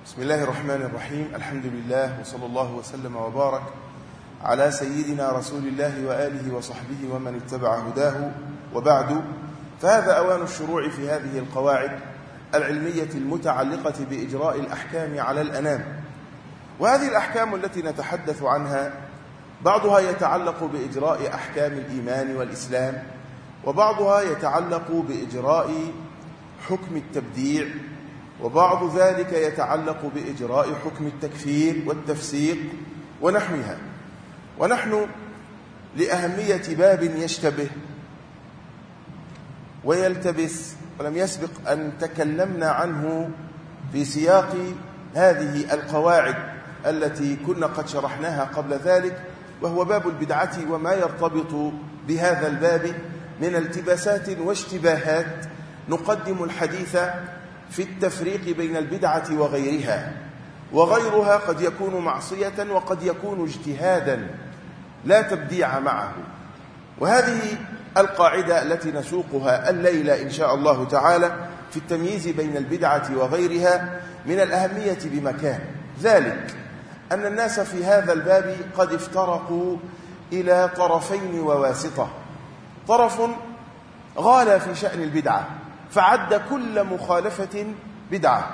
بسم الله الرحمن الرحيم. الحمد لله وصلى الله وسلم وبارك على سيدنا رسول الله وآله وصحبه ومن اتبع هداه، وبعد، فهذا أوان الشروع في هذه القواعد العلمية المتعلقة بإجراء الأحكام على الأنام. وهذه الأحكام التي نتحدث عنها بعضها يتعلق بإجراء أحكام الإيمان والإسلام، وبعضها يتعلق بإجراء حكم التبديع، وبعض ذلك يتعلق بإجراء حكم التكفير والتفسيق ونحوها. ونحن لأهمية باب يشتبه ويلتبس ولم يسبق أن تكلمنا عنه في سياق هذه القواعد التي كنا قد شرحناها قبل ذلك، وهو باب البدعة وما يرتبط بهذا الباب من التباسات واشتباهات، نقدم الحديث في التفريق بين البدعة وغيرها. وغيرها قد يكون معصية وقد يكون اجتهادا لا تبديع معه. وهذه القاعدة التي نسوقها الليلة إن شاء الله تعالى في التمييز بين البدعة وغيرها من الأهمية بمكان، ذلك أن الناس في هذا الباب قد افترقوا إلى طرفين وواسطة. طرف غالى في شأن البدعة فعد كل مخالفة بدعة،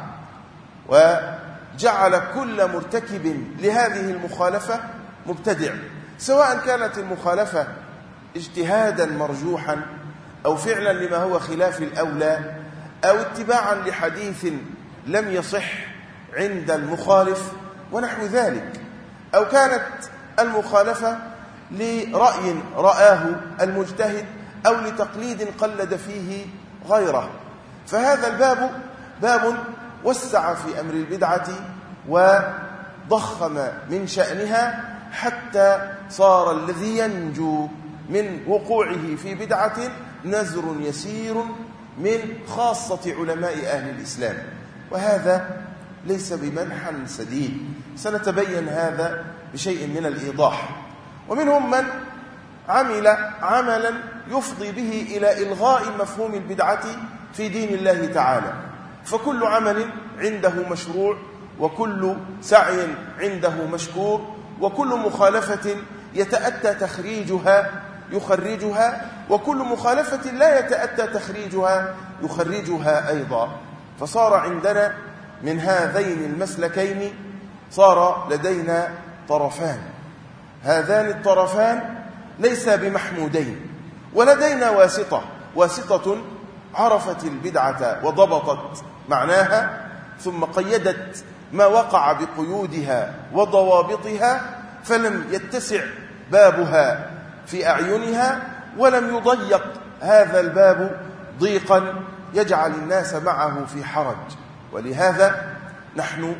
وجعل كل مرتكب لهذه المخالفة مبتدع، سواء كانت المخالفة اجتهادا مرجوحا أو فعلا لما هو خلاف الأولى أو اتباعا لحديث لم يصح عند المخالف ونحو ذلك، أو كانت المخالفة لرأي رآه المجتهد أو لتقليد قلد فيه غيره. فهذا الباب باب وسع في أمر البدعة وضخم من شأنها حتى صار الذي ينجو من وقوعه في بدعة نزر يسير من خاصة علماء أهل الإسلام، وهذا ليس بمنحى سديد. سنتبين هذا بشيء من الإيضاح. ومنهم من عمل عملا يفضي به إلى إلغاء مفهوم البدعة في دين الله تعالى، فكل عمل عنده مشروع، وكل سعي عنده مشكور، وكل مخالفة يتأتى تخريجها يخرجها، وكل مخالفة لا يتأتى تخريجها يخرجها أيضا. فصار عندنا من هذين المسلكين صار لدينا طرفان، هذان الطرفان ليس بمحمودين. ولدينا واسطة عرفت البدعة وضبطت معناها، ثم قيدت ما وقع بقيودها وضوابطها، فلم يتسع بابها في أعينها، ولم يضيق هذا الباب ضيقا يجعل الناس معه في حرج. ولهذا نحن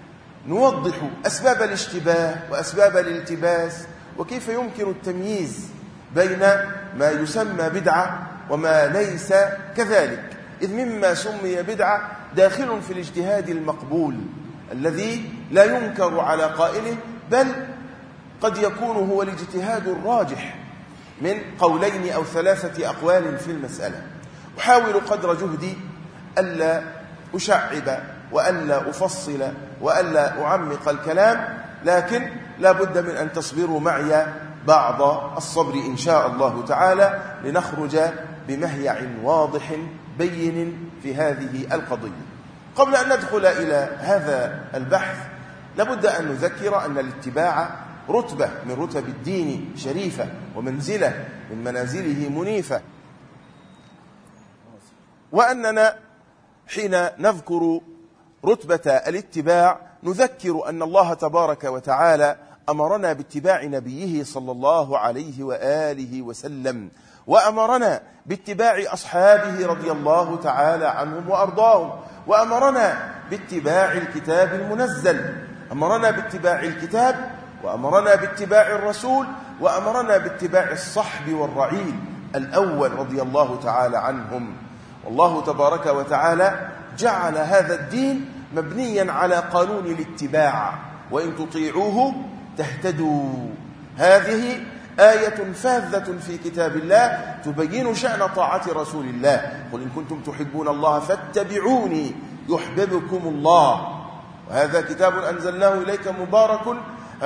نوضح أسباب الاشتباه وأسباب الالتباس، وكيف يمكن التمييز بين ما يسمى بدعة وما ليس كذلك، إذ مما سمي بدعة داخل في الاجتهاد المقبول الذي لا ينكر على قائله، بل قد يكون هو الاجتهاد الراجح من قولين أو 3 أقوال في المسألة. أحاول قدر جهدي ألا أشعب وألا أفصل وألا أعمق الكلام، لكن لا بد من أن تصبروا معي بعض الصبر إن شاء الله تعالى، لنخرج بمهيع واضح بين في هذه القضية. قبل أن ندخل إلى هذا البحث لابد أن نذكر أن الاتباع رتبة من رتب الدين شريفة، ومنزلة من منازله منيفة، وأننا حين نذكر رتبة الاتباع نذكر أن الله تبارك وتعالى أمرنا باتباع نبيه صلى الله عليه وآله وسلم، وأمرنا باتباع أصحابه رضي الله تعالى عنهم وأرضاهم، وأمرنا باتباع الكتاب المنزل، أمرنا باتباع الكتاب، وأمرنا باتباع الرسول، وأمرنا باتباع الصحب والرعيل الأول رضي الله تعالى عنهم. والله تبارك وتعالى جعل هذا الدين مبنيا على قانون الاتباع، وإن تطيعوه تهتدوا. هذه آية فاذة في كتاب الله تبين شأن طاعة رسول الله. قل إن كنتم تحبون الله فاتبعوني يحببكم الله. وهذا كتاب أنزلناه إليك مبارك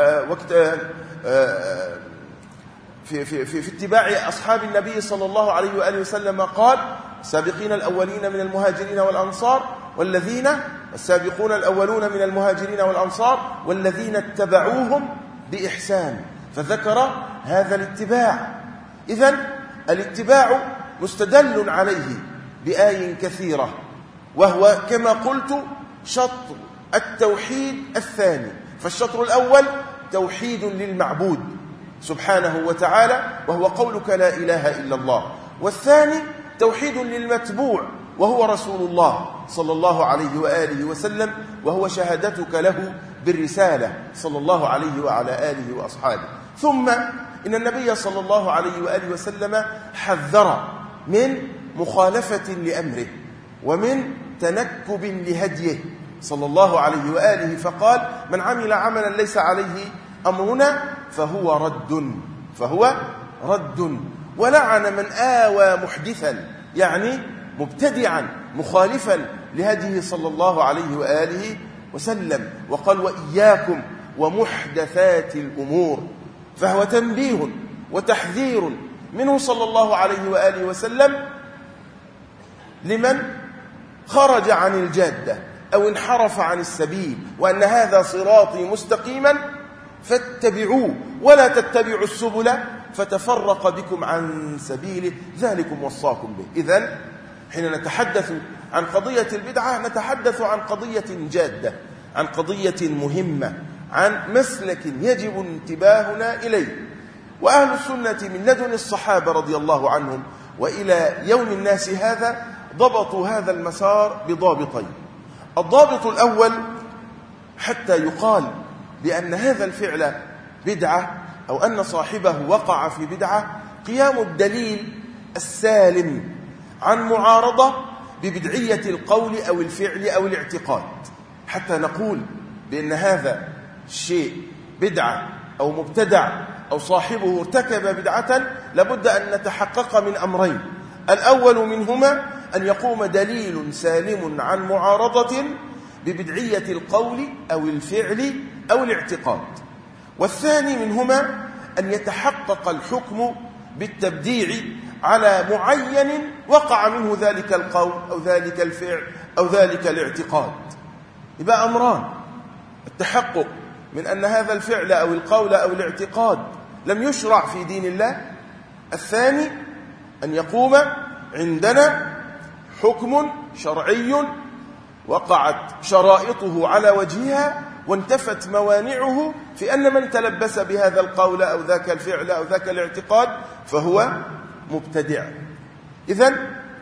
في اتباع أصحاب النبي صلى الله عليه وآله وسلم قال: السابقين الأولين من المهاجرين والأنصار السابقون الأولون من المهاجرين والأنصار والذين اتبعوهم بإحسان، فذكر هذا الاتباع. إذن الاتباع مستدل عليه بآي كثيرة، وهو كما قلت شطر التوحيد الثاني. فالشطر الأول توحيد للمعبود سبحانه وتعالى، وهو قولك لا إله إلا الله. والثاني توحيد للمتبوع، وهو رسول الله صلى الله عليه وآله وسلم، وهو شهادتك له بالرسالة صلى الله عليه وعلى آله وأصحابه. ثم إن النبي صلى الله عليه وآله وسلم حذر من مخالفة لأمره ومن تنكب لهديه صلى الله عليه وآله، فقال: من عمل عملا ليس عليه أمرنا فهو رد. ولعن من آوى محدثا، يعني مبتدعا مخالفا لهديه صلى الله عليه وآله وسلم، وقال: وإياكم ومحدثات الأمور. فهو تنبيه وتحذير منه صلى الله عليه وآله وسلم لمن خرج عن الجادة أو انحرف عن السبيل، وأن هذا صراطي مستقيما فاتبعوه ولا تتبعوا السبل فتفرق بكم عن سبيله ذلكم وصاكم به. إذن حين نتحدث عن قضية البدعة نتحدث عن قضية جادة، عن قضية مهمة، عن مسلك يجب انتباهنا إليه. وأهل السنة من لدن الصحابة رضي الله عنهم وإلى يوم الناس هذا ضبطوا هذا المسار بضابطين. الضابط الأول: حتى يقال بأن هذا الفعل بدعة أو أن صاحبه وقع في بدعة، قيام الدليل السالم عن معارضة ببدعية القول أو الفعل أو الاعتقاد. حتى نقول بأن هذا الشيء بدعة أو مبتدع أو صاحبه ارتكب بدعة، لابد أن نتحقق من أمرين: الأول منهما أن يقوم دليل سالم عن معارضة ببدعية القول أو الفعل أو الاعتقاد، والثاني منهما أن يتحقق الحكم بالتبديع على معين وقع منه ذلك القول أو ذلك الفعل أو ذلك الاعتقاد. يبقى أمران: التحقق من أن هذا الفعل أو القول أو الاعتقاد لم يشرع في دين الله، الثاني أن يقوم عندنا حكم شرعي وقعت شرائطه على وجهها وانتفت موانعه في أن من تلبس بهذا القول أو ذاك الفعل أو ذاك الاعتقاد فهو مبتدع. إذن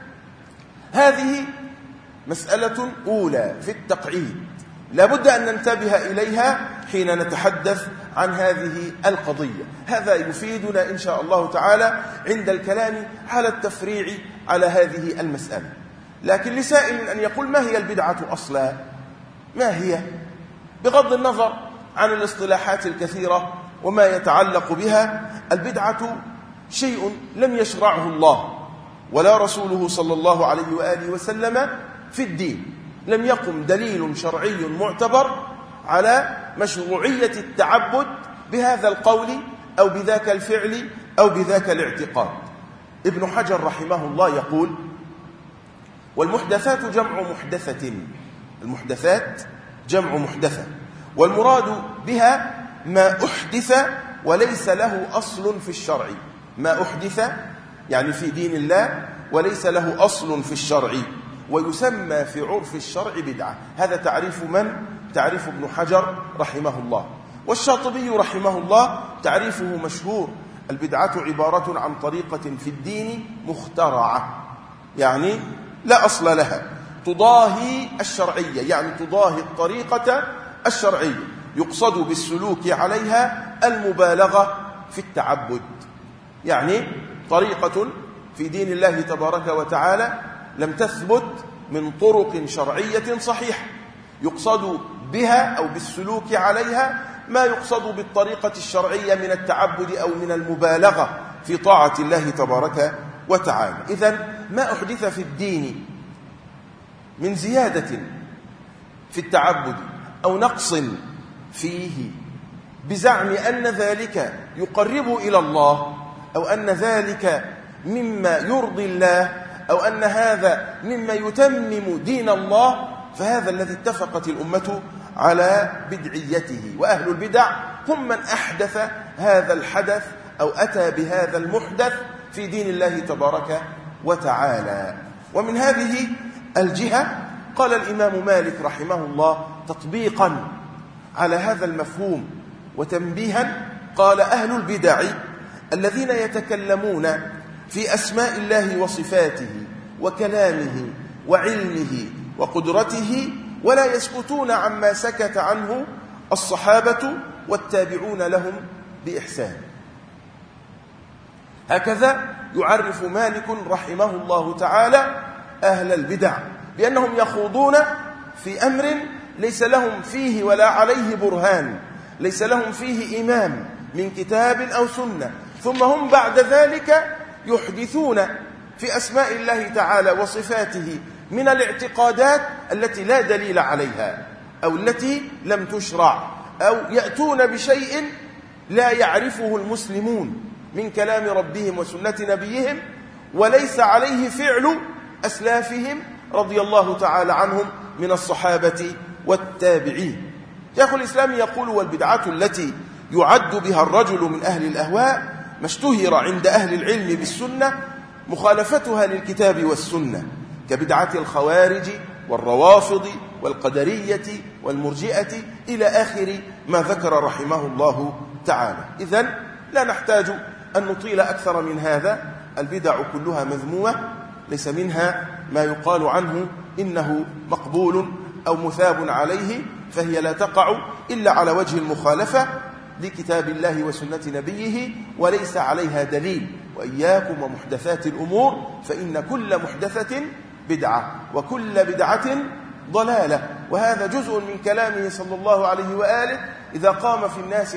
هذه مسألة أولى في التقعيد لابد أن ننتبه إليها حين نتحدث عن هذه القضية. هذا يفيدنا إن شاء الله تعالى عند الكلام على التفريع على هذه المسألة. لكن لسائل أن يقول: ما هي البدعة أصلا؟ ما هي؟ بغض النظر عن الاصطلاحات الكثيرة وما يتعلق بها، البدعة شيء لم يشرعه الله ولا رسوله صلى الله عليه وآله وسلم في الدين، لم يقم دليل شرعي معتبر على مشروعية التعبد بهذا القول أو بذاك الفعل أو بذاك الاعتقاد. ابن حجر رحمه الله يقول: والمحدثات جمع محدثة، المحدثات جمع محدثة، والمراد بها ما أحدث وليس له أصل في الشرع. ما أحدث يعني في دين الله وليس له أصل في الشرع، ويسمى في عرف الشرع بدعة. هذا تعريف من؟ تعريف ابن حجر رحمه الله. والشاطبي رحمه الله تعريفه مشهور: البدعة عبارة عن طريقة في الدين مخترعة، يعني لا أصل لها، تضاهي الشرعية، يعني تضاهي الطريقة الشرعية، يقصد بالسلوك عليها المبالغة في التعبد. يعني طريقة في دين الله تبارك وتعالى لم تثبت من طرق شرعية صحيحة، يقصد بها أو بالسلوك عليها ما يقصد بالطريقة الشرعية من التعبد أو من المبالغة في طاعة الله تبارك وتعالى. إذن ما أحدث في الدين من زيادة في التعبد أو نقص فيه بزعم أن ذلك يقرب إلى الله، أو أن ذلك مما يرضي الله، أو أن هذا مما يتمم دين الله، فهذا الذي اتفقت الأمة على بدعيته. وأهل البدع هم من أحدث هذا الحدث أو أتى بهذا المحدث في دين الله تبارك وتعالى. ومن هذه الجهة قال الإمام مالك رحمه الله تطبيقا على هذا المفهوم وتنبيها، قال: أهل البدع الذين يتكلمون في أسماء الله وصفاته وكلامه وعلمه وقدرته ولا يسكتون عما سكت عنه الصحابة والتابعون لهم بإحسان. هكذا يعرف مالك رحمه الله تعالى أهل البدع، بأنهم يخوضون في أمر ليس لهم فيه ولا عليه برهان، ليس لهم فيه إمام من كتاب أو سنة، ثم هم بعد ذلك يحدثون في أسماء الله تعالى وصفاته من الاعتقادات التي لا دليل عليها أو التي لم تشرع، أو يأتون بشيء لا يعرفه المسلمون من كلام ربهم وسنة نبيهم وليس عليه فعل أسلافهم رضي الله تعالى عنهم من الصحابة والتابعين. شيخ الإسلام يقول: والبدعة التي يعد بها الرجل من أهل الأهواء ما اشتهر عند أهل العلم بالسنة مخالفتها للكتاب والسنة، كبدعة الخوارج والروافض والقدرية والمرجئة إلى آخر ما ذكر رحمه الله تعالى. إذن لا نحتاج أن نطيل أكثر من هذا. البدع كلها مذمومة، ليس منها ما يقال عنه إنه مقبول أو مثاب عليه، فهي لا تقع إلا على وجه المخالفة لكتاب الله وسنة نبيه وليس عليها دليل. وإياكم ومحدثات الأمور فإن كل محدثة بدعة وكل بدعة ضلالة. وهذا جزء من كلامه صلى الله عليه وآله إذا قام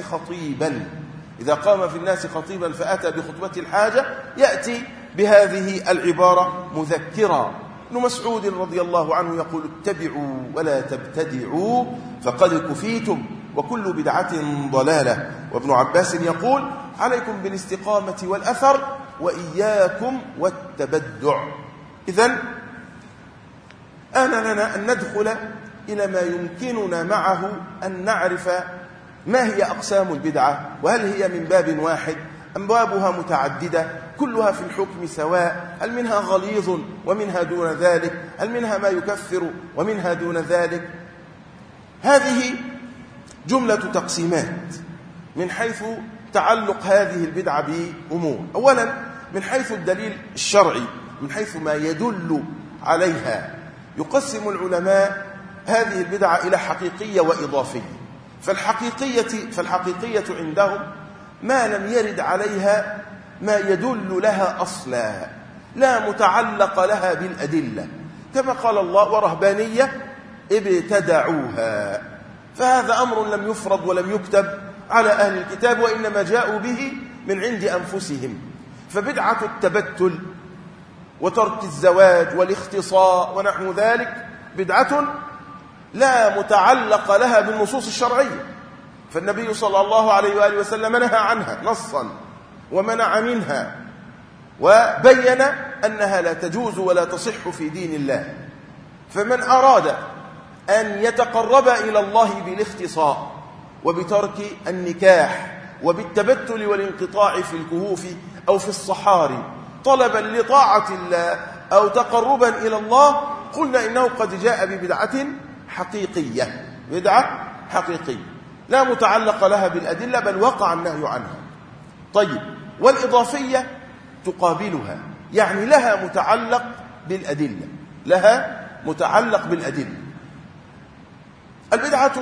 في الناس خطيبا فأتى بخطبة الحاجة يأتي بهذه العبارة مذكرا. ابن مسعود رضي الله عنه يقول: اتبعوا ولا تبتدعوا فقد كفيتم وكل بدعة ضلالة. وابن عباس يقول: عليكم بالاستقامة والأثر وإياكم والتبدع. إذن آن لنا أن ندخل إلى ما يمكننا معه أن نعرف ما هي أقسام البدعة، وهل هي من باب واحد أم بابها متعددة، كلها في الحكم سواء، هل منها غليظ ومنها دون ذلك، هل منها ما يكفر ومنها دون ذلك. هذه جملة تقسيمات من حيث تعلق هذه البدعة بأمور. أولا من حيث الدليل الشرعي، من حيث ما يدل عليها، يقسم العلماء هذه البدعة إلى حقيقية وإضافية. فالحقيقية عندهم ما لم يرد عليها ما يدل لها أصلا، لا متعلق لها بالأدلة، كما قال الله: ورهبانية ابتدعوها. فهذا أمر لم يفرض ولم يكتب على أهل الكتاب، وإنما جاءوا به من عند أنفسهم. فبدعة التبتل وترك الزواج والاختصاء ونحو ذلك بدعة لا متعلق لها بالنصوص الشرعية، فالنبي صلى الله عليه وآله وسلم نهى عنها نصا ومنع منها وبين أنها لا تجوز ولا تصح في دين الله. فمن أراد أن يتقرب إلى الله بالاختصاء وبترك النكاح وبالتبتل والانقطاع في الكهوف أو في الصحاري طلبا لطاعة الله أو تقربا إلى الله، قلنا إنه قد جاء ببدعة حقيقية، بدعة حقيقية لا متعلق لها بالأدلة، بل وقع النهي عنها. طيب، والإضافية تقابلها، يعني لها متعلق بالأدلة، لها متعلق بالأدلة. البدعة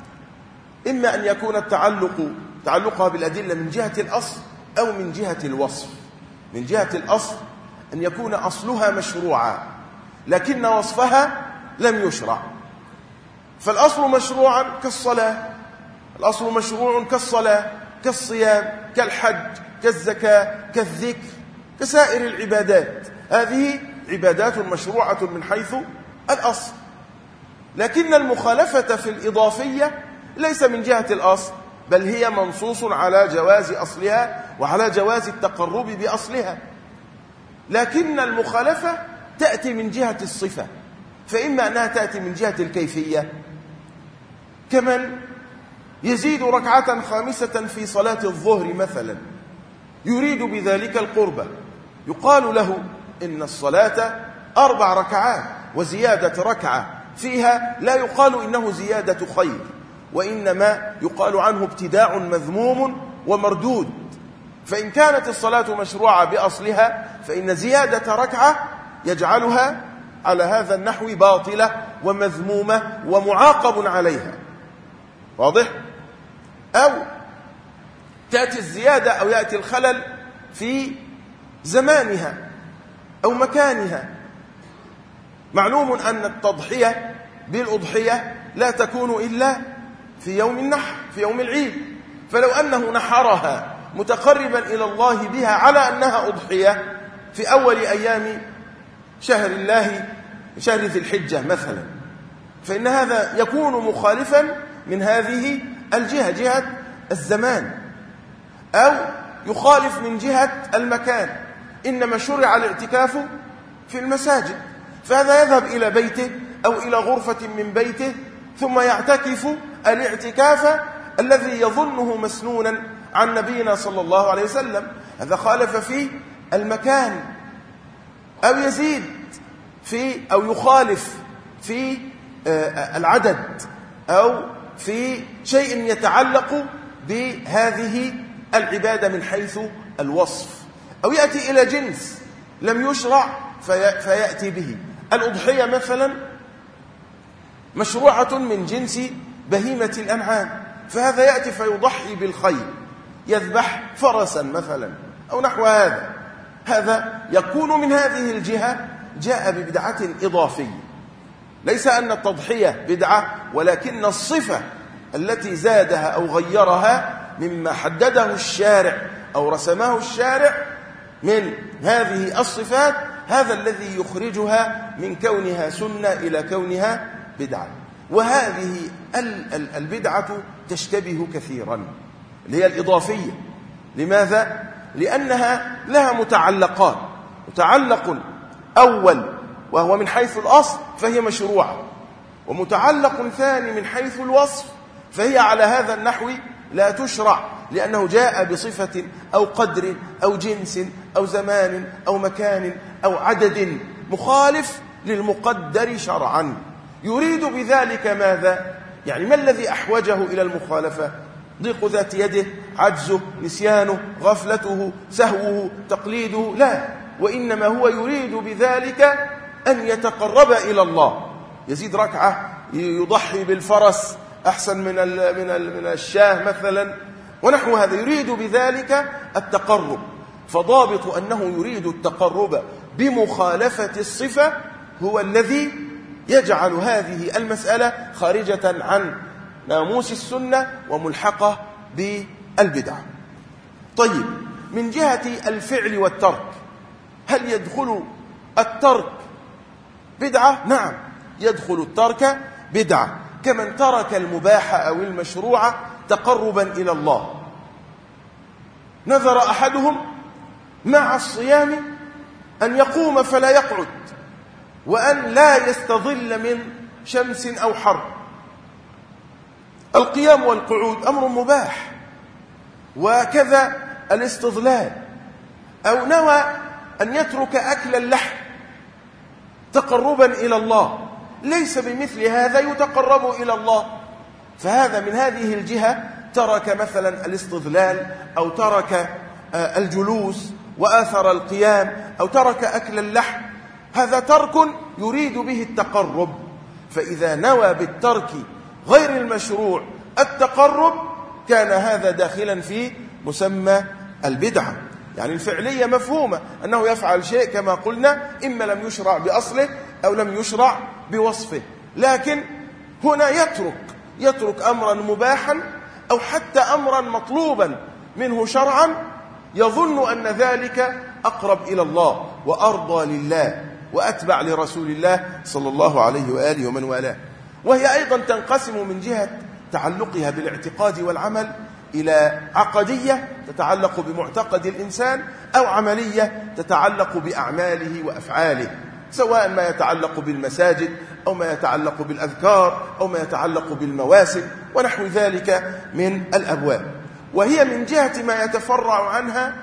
إما أن يكون تعلقها بالأدلة من جهة الأصل أو من جهة الوصف. من جهة الأصل أن يكون أصلها مشروعا لكن وصفها لم يشرع. فالأصل مشروعا كالصلاة، الأصل مشروع كالصلاة، كالصيام، كالحج، كالزكاة، كالذكر، كسائر العبادات. هذه عبادات مشروعة من حيث الأصل. لكن المخالفة في الإضافية ليس من جهة الأصل، بل هي منصوص على جواز أصلها وعلى جواز التقرب بأصلها. لكن المخالفة تأتي من جهة الصفة، فإما أنها تأتي من جهة الكيفية، كمن يزيد ركعة خامسة في صلاة الظهر مثلا يريد بذلك القربة، يقال له إن الصلاة 4 ركعات وزيادة ركعة فيها لا يقال إنه زيادة خير، وإنما يقال عنه ابتداع مذموم ومردود. فإن كانت الصلاة مشروعة بأصلها فإن زيادة ركعة يجعلها على هذا النحو باطلة ومذمومة ومعاقب عليها. واضح؟ أو تأتي الزيادة أو يأتي الخلل في زمانها أو مكانها. معلوم أن التضحية بالأضحية لا تكون إلا في يوم النحر، في يوم العيد، فلو أنه نحرها متقربا إلى الله بها على أنها أضحية في أول أيام شهر الله، شهر ذي الحجة مثلا، فإن هذا يكون مخالفا من هذه الجهة، جهة الزمان، أو يخالف من جهة المكان. إنما شرع الاعتكاف في المساجد، فهذا يذهب إلى بيته أو إلى غرفة من بيته ثم يعتكف الاعتكاف الذي يظنه مسنونا عن نبينا صلى الله عليه وسلم. هذا خالف في المكان، أو يزيد في أو يخالف في العدد، أو في شيء يتعلق بهذه العبادة من حيث الوصف، أو يأتي إلى جنس لم يشرع فيأتي به. الأضحية مثلا مشروعة من جنس بهيمة الأنعام، فهذا يأتي فيضحي بالخيل، يذبح فرسا مثلا أو نحو هذا. هذا يكون من هذه الجهة جاء ببدعة إضافية. ليس أن التضحية بدعة، ولكن الصفة التي زادها أو غيرها مما حدده الشارع أو رسمه الشارع من هذه الصفات، هذا الذي يخرجها من كونها سنة إلى كونها بدعة. وهذه البدعة تشتبه كثيرا، اللي هي الإضافية. لماذا؟ لأنها لها متعلقات، متعلق أول وهو من حيث الأصل فهي مشروعة، ومتعلق ثاني من حيث الوصف فهي على هذا النحو لا تشرع، لأنه جاء بصفة أو قدر أو جنس أو زمان أو مكان أو عدد مخالف للمقدر شرعا. يريد بذلك ماذا؟ يعني ما الذي أحوجه إلى المخالفة؟ ضيق ذات يده، عجزه، نسيانه، غفلته، سهوه، تقليده؟ لا، وإنما هو يريد بذلك أن يتقرب إلى الله، يزيد ركعة، يضحي بالفرس أحسن من الشاه مثلا ونحو هذا، يريد بذلك التقرب. فضابط أنه يريد التقرب بمخالفة الصفة هو الذي يجعل هذه المسألة خارجة عن ناموس السنة وملحقة بالبدعة. طيب، من جهة الفعل والترك، هل يدخل الترك بدعة؟ نعم، يدخل الترك بدعة، كمن ترك المباح أو المشروع تقربا إلى الله. نذر أحدهم مع الصيام أن يقوم فلا يقعد، وأن لا يستظل من شمس أو حر. القيام والقعود أمر مباح، وكذا الاستظلال. أو نوى أن يترك أكل اللحم تقربا إلى الله، ليس بمثل هذا يتقرب إلى الله، فهذا من هذه الجهة ترك مثلا الاستظلال، أو ترك الجلوس وآثر القيام، أو ترك أكل اللحم. هذا ترك يريد به التقرب. فإذا نوى بالترك غير المشروع التقرب كان هذا داخلا في مسمى البدعة. يعني الفعلية مفهومة، أنه يفعل شيء كما قلنا إما لم يشرع بأصله أو لم يشرع بوصفه، لكن هنا يترك أمرا مباحا أو حتى أمرا مطلوبا منه شرعا، يظن أن ذلك أقرب إلى الله وأرضى لله وأتبع لرسول الله صلى الله عليه وآله ومن والاه. وهي أيضا تنقسم من جهة تعلقها بالاعتقاد والعمل إلى عقدية تتعلق بمعتقد الإنسان، أو عملية تتعلق بأعماله وأفعاله، سواء ما يتعلق بالمساجد أو ما يتعلق بالأذكار أو ما يتعلق بالمواسم ونحو ذلك من الأبواب. وهي من جهة ما يتفرع عنها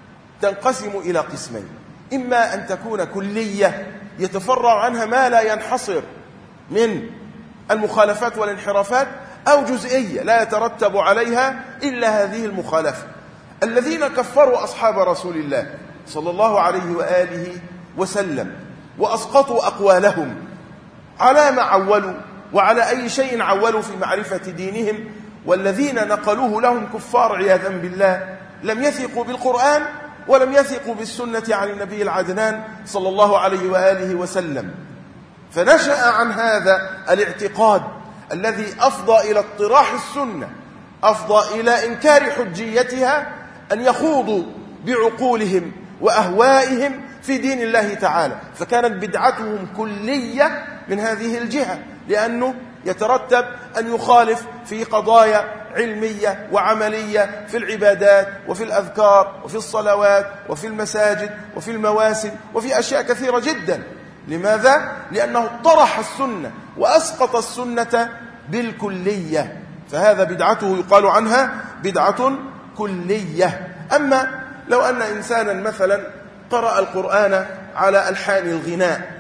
تنقسم إلى قسمين: إما أن تكون كلية يتفرع عنها ما لا ينحصر من المخالفات والانحرافات، أو جزئية لا يترتب عليها إلا هذه المخالفة. الذين كفروا أصحاب رسول الله صلى الله عليه وآله وسلم وأسقطوا أقوالهم على ما عولوا وعلى أي شيء عولوا في معرفة دينهم، والذين نقلوه لهم كفار عياذا بالله لم يثقوا بالقرآن ولم يثقوا بالسنة عن النبي العدنان صلى الله عليه وآله وسلم. فنشأ عن هذا الاعتقاد الذي أفضى إلى اطراح السنة، أفضى إلى إنكار حجيتها، أن يخوضوا بعقولهم وأهوائهم في دين الله تعالى. فكانت بدعتهم كلية من هذه الجهة، لأنه يترتب أن يخالف في قضايا علمية وعملية في العبادات وفي الأذكار وفي الصلوات وفي المساجد وفي المواسم وفي أشياء كثيرة جدا. لماذا؟ لأنه طرح السنة وأسقط السنة بالكلية، فهذا بدعته يقال عنها بدعة كلية. أما لو أن إنسانا مثلا قرأ القرآن على ألحان الغناء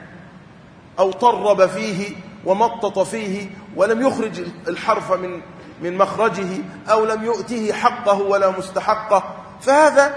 أو طرب فيه ومطط فيه ولم يخرج الحرف من مخرجه أو لم يؤته حقه ولا مستحقه، فهذا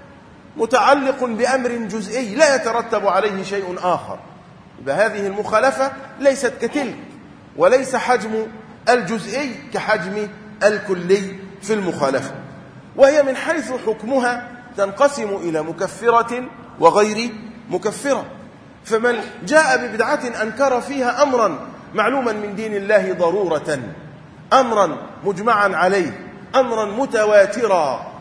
متعلق بأمر جزئي لا يترتب عليه شيء آخر. فهذه المخالفة ليست كتلك، وليس حجم الجزئي كحجم الكلي في المخالفة. وهي من حيث حكمها تنقسم إلى مكفرة وغير مكفرة. فمن جاء ببدعة أنكر فيها أمرا معلوما من دين الله ضرورة، أمرا مجمعا عليه، أمرا متواترا،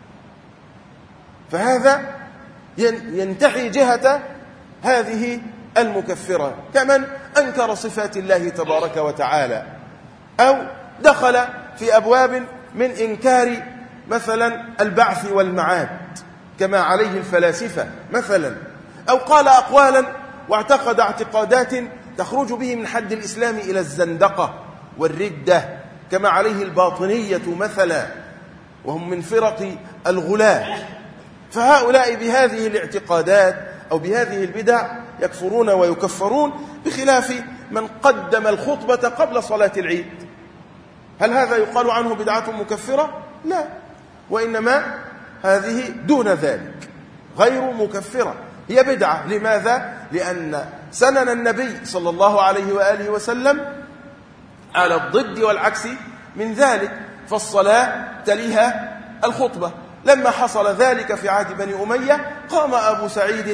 فهذا ينتحي جهة هذه المكفرة. كمن أنكر صفات الله تبارك وتعالى، أو دخل في أبواب من إنكار مثلا البعث والمعاد كما عليه الفلاسفة مثلا، أو قال أقوالا واعتقد اعتقادات تخرج به من حد الإسلام إلى الزندقة والردة كما عليه الباطنية مثلا، وهم من فرق الغلاة. فهؤلاء بهذه الاعتقادات أو بهذه البدع يكفرون ويكفرون، بخلاف من قدم الخطبة قبل صلاة العيد. هل هذا يقال عنه بدعة مكفرة؟ لا، وإنما هذه دون ذلك غير مكفرة، هي بدعة. لماذا؟ لأن سنن النبي صلى الله عليه وآله وسلم على الضد والعكس من ذلك، فالصلاة تليها الخطبة. لما حصل ذلك في عهد بني أمية قام أبو سعيد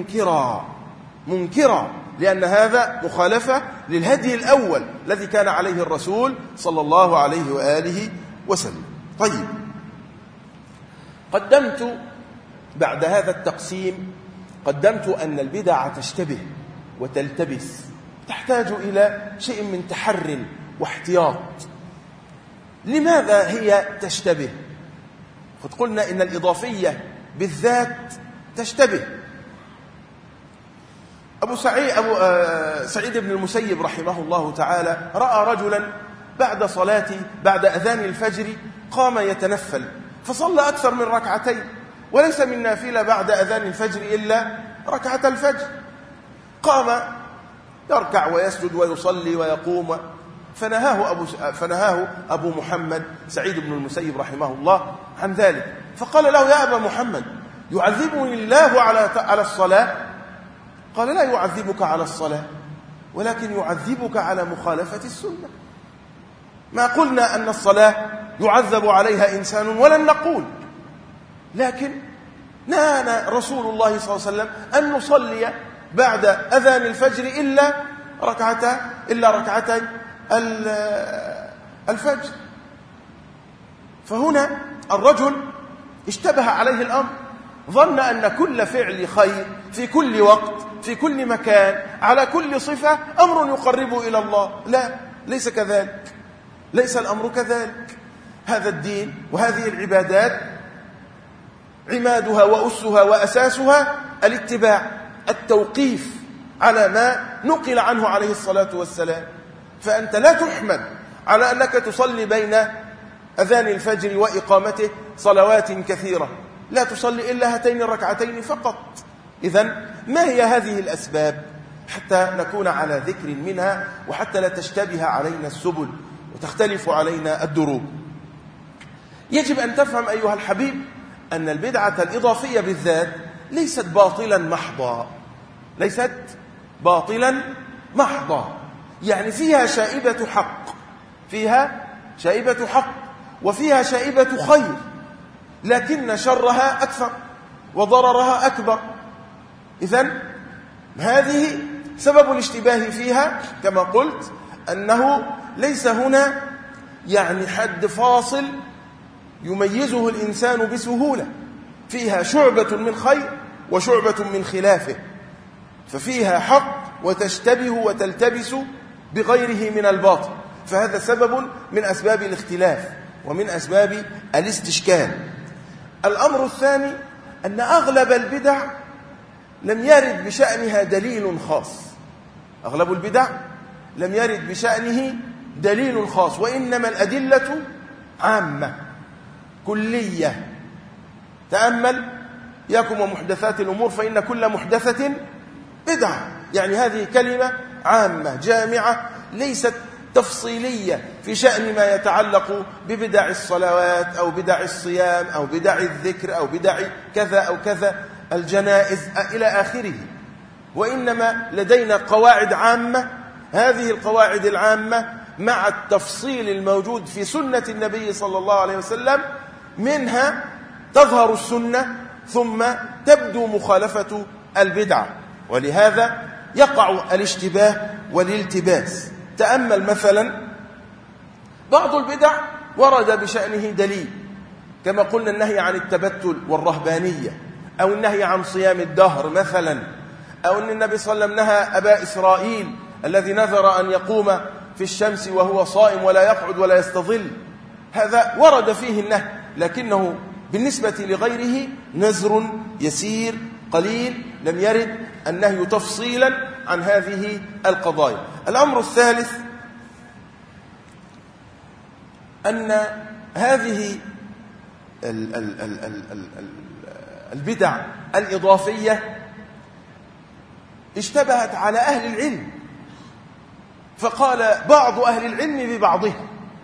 منكرا لأن هذا مخالفة للهدي الأول الذي كان عليه الرسول صلى الله عليه وآله وسلم. طيب، قدمت بعد هذا التقسيم أن البدع تشتبه وتلتبس، تحتاج إلى شيء من تحر واحتياط. لماذا هي تشتبه؟ قد قلنا إن الإضافية بالذات تشتبه. أبو سعيد بن المسيب رحمه الله تعالى رأى رجلا بعد أذان الفجر قام يتنفل، فصلى أكثر من ركعتين، وليس من نافلة بعد أذان الفجر إلا ركعة الفجر. قام يركع ويسجد ويصلي ويقوم، فنهاه أبو محمد سعيد بن المسيب رحمه الله عن ذلك، فقال له: يا أبا محمد، يعذبني الله على الصلاة؟ قال: لا يعذبك على الصلاة، ولكن يعذبك على مخالفة السنة. ما قلنا أن الصلاة يعذب عليها إنسان ولن نقول، لكن نهانا رسول الله صلى الله عليه وسلم أن نصلي بعد أذان الفجر إلا ركعتي الفجر. فهنا الرجل اشتبه عليه الأمر، ظن أن كل فعل خير في كل وقت في كل مكان على كل صفة أمر يقرب إلى الله. لا، ليس كذلك، ليس الأمر كذلك. هذا الدين وهذه العبادات عمادها وأسها وأساسها الاتباع، التوقيف على ما نقل عنه عليه الصلاة والسلام. فأنت لا تحمد على أنك تصلي بين أذان الفجر وإقامته صلوات كثيرة، لا تصلي إلا هاتين الركعتين فقط. إذن ما هي هذه الأسباب حتى نكون على ذكر منها، وحتى لا تشتبه علينا السبل وتختلف علينا الدروب؟ يجب أن تفهم أيها الحبيب أن البدعة الإضافية بالذات ليست باطلا محضا، ليست باطلا محضا، يعني فيها شائبة حق، فيها شائبة حق وفيها شائبة خير، لكن شرها أكثر وضررها أكبر. إذن هذه سبب الاشتباه فيها كما قلت أنه ليس هنا يعني حد فاصل يميزه الإنسان بسهولة، فيها شعبة من خير وشعبة من خلافه، ففيها حق وتشتبه وتلتبس بغيره من الباطل، فهذا سبب من أسباب الاختلاف ومن أسباب الاستشكال. الأمر الثاني أن أغلب البدع لم يرد بشأنها دليل خاص، أغلب البدع لم يرد بشأنه دليل خاص، وإنما الأدلة عامة كلية. تأمل ياكم ومحدثات الأمور فإن كل محدثة بدعة، يعني هذه كلمة عامة جامعة ليست تفصيلية في شأن ما يتعلق ببدع الصلوات أو بدع الصيام أو بدع الذكر أو بدع كذا أو كذا، الجنائز إلى آخره، وإنما لدينا قواعد عامة. هذه القواعد العامة مع التفصيل الموجود في سنة النبي صلى الله عليه وسلم، منها تظهر السنة ثم تبدو مخالفة البدعة، ولهذا يقع الاشتباه والالتباس. تأمل مثلا بعض البدع ورد بشأنه دليل، كما قلنا النهي عن التبتل والرهبانية، أو النهي عن صيام الدهر مثلا، أو أن النبي صلى الله عليه وسلم نهى أبا إسرائيل الذي نذر أن يقوم في الشمس وهو صائم ولا يقعد ولا يستظل، هذا ورد فيه النهي، لكنه بالنسبة لغيره نذر يسير قليل، لم يرد النهي تفصيلا عن هذه القضايا. الأمر الثالث أن هذه البدع الإضافية اشتبهت على أهل العلم، فقال بعض أهل العلم ببعضها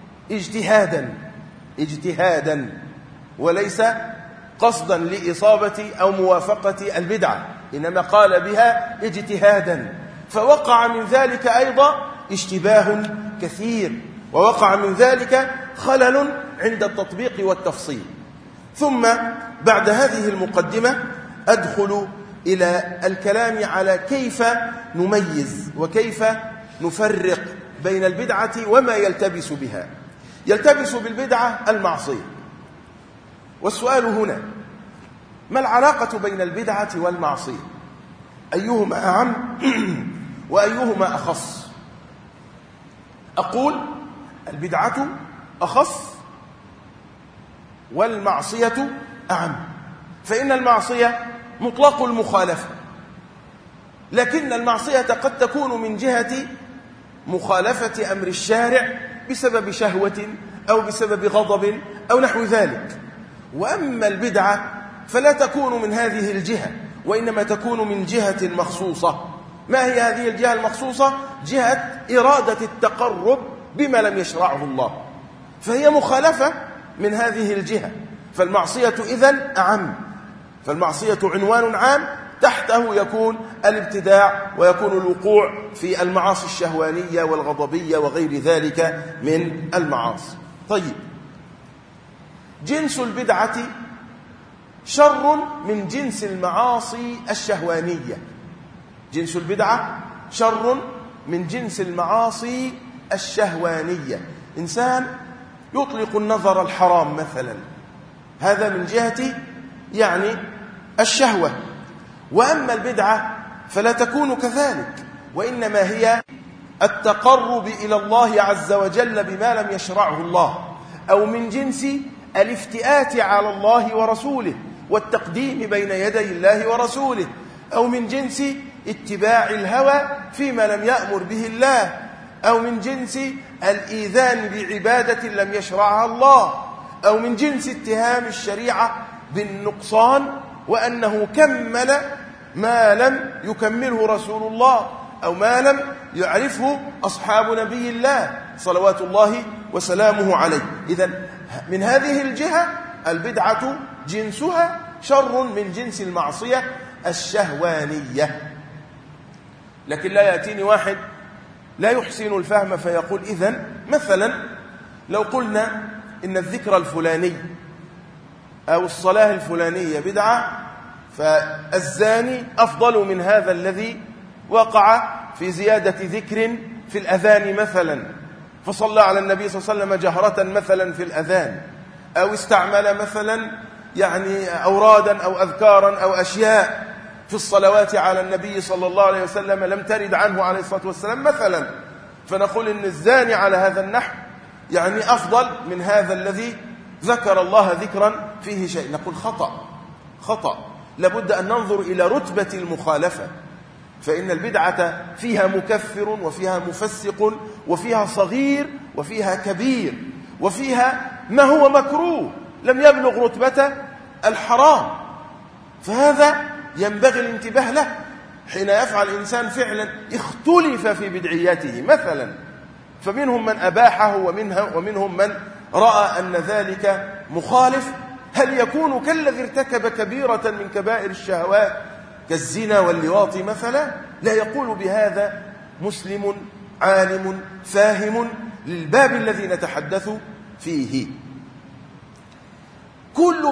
اجتهادا وليس قصدا لإصابة أو موافقة البدعة، إنما قال بها اجتهادا، فوقع من ذلك أيضا اشتباه كثير، ووقع من ذلك خلل عند التطبيق والتفصيل. ثم بعد هذه المقدمة أدخل إلى الكلام على كيف نميز وكيف نفرق بين البدعة وما يلتبس بها. يلتبس بالبدعة المعصية، والسؤال هنا ما العلاقة بين البدعة والمعصية؟ أيهما أعم وأيهما أخص؟ أقول البدعة أخص والمعصية أعم، فإن المعصية مطلق المخالفة، لكن المعصية قد تكون من جهة مخالفة أمر الشارع بسبب شهوة أو بسبب غضب أو نحو ذلك، وأما البدعة فلا تكون من هذه الجهة، وإنما تكون من جهة مخصوصة. ما هي هذه الجهة المخصوصة؟ جهة إرادة التقرب بما لم يشرعه الله، فهي مخالفة من هذه الجهة، فالمعصية إذن أعم، فالمعصية عنوان عام تحته يكون الابتداع ويكون الوقوع في المعاصي الشهوانية والغضبية وغير ذلك من المعاصي. طيب، جنس البدعة شر من جنس المعاصي الشهوانية، جنس البدعة شر من جنس المعاصي الشهوانية. إنسان يطلق النظر الحرام مثلا، هذا من جهة يعني الشهوة، وأما البدعة فلا تكون كذلك، وإنما هي التقرب إلى الله عز وجل بما لم يشرعه الله، أو من جنس الافتئات على الله ورسوله والتقديم بين يدي الله ورسوله، أو من جنس اتباع الهوى فيما لم يأمر به الله، أو من جنس الإيذان بعبادة لم يشرعها الله، أو من جنس اتهام الشريعة بالنقصان وأنه كمل ما لم يكمله رسول الله أو ما لم يعرفه أصحاب نبي الله صلوات الله وسلامه عليه. إذن من هذه الجهة البدعة جنسها شر من جنس المعصية الشهوانية. لكن لا يأتيني واحد لا يحسن الفهم فيقول إذن مثلا لو قلنا إن الذكر الفلاني أو الصلاة الفلانية بدعة، فالزاني أفضل من هذا الذي وقع في زيادة ذكر في الأذان مثلا، فصلى على النبي صلى الله عليه وسلم جهرة مثلا في الأذان، أو استعمل مثلا أورادا أو أذكارا أو أشياء في الصلوات على النبي صلى الله عليه وسلم لم ترد عنه عليه الصلاة والسلام مثلا، فنقول إن الزاني على هذا النحو أفضل من هذا الذي ذكر الله ذكرا فيه شيء. نقول خطأ، لابد أن ننظر إلى رتبة المخالفة، فإن البدعة فيها مكفر وفيها مفسق وفيها صغير وفيها كبير وفيها ما هو مكروه لم يبلغ رتبة الحرام، فهذا ينبغي الانتباه له حين يفعل الإنسان فعلا اختلف في بدعيته مثلا، فمنهم من أباحه ومنهم من رأى أن ذلك مخالف. هل يكون كالذي ارتكب كبيرة من كبائر الشهوات كالزنا واللواط مثلا؟ لا يقول بهذا مسلم عالم فاهم للباب الذي نتحدث فيه. كل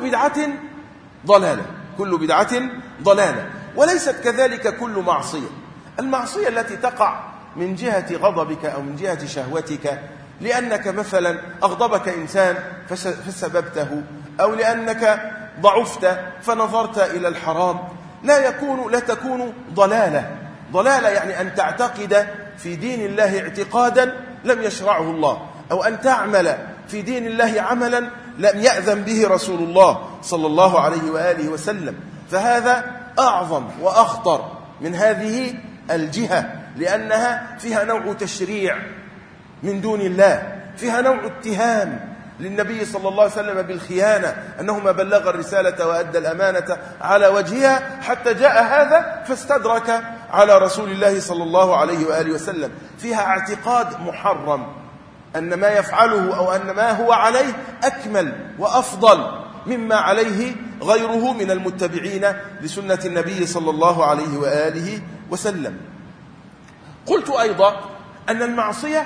بدعة ضلالة، وليست كذلك كل معصية. المعصية التي تقع من جهة غضبك أو من جهة شهوتك، لأنك مثلا أغضبك إنسان فسببته، أو لأنك ضعفت فنظرت إلى الحرام، لا تكون ضلالة يعني أن تعتقد في دين الله اعتقادا لم يشرعه الله، أو أن تعمل في دين الله عملا لم يأذن به رسول الله صلى الله عليه وآله وسلم، فهذا أعظم وأخطر من هذه الجهة، لأنها فيها نوع تشريع من دون الله، فيها نوع اتهام للنبي صلى الله عليه وسلم بالخيانة، أنه ما بلغ الرسالة وأدى الأمانة على وجهها حتى جاء هذا فاستدرك على رسول الله صلى الله عليه وآله وسلم، فيها اعتقاد محرم أن ما يفعله أو أن ما هو عليه أكمل وأفضل مما عليه غيره من المتبعين لسنة النبي صلى الله عليه وآله وسلم. قلت أيضا أن المعصية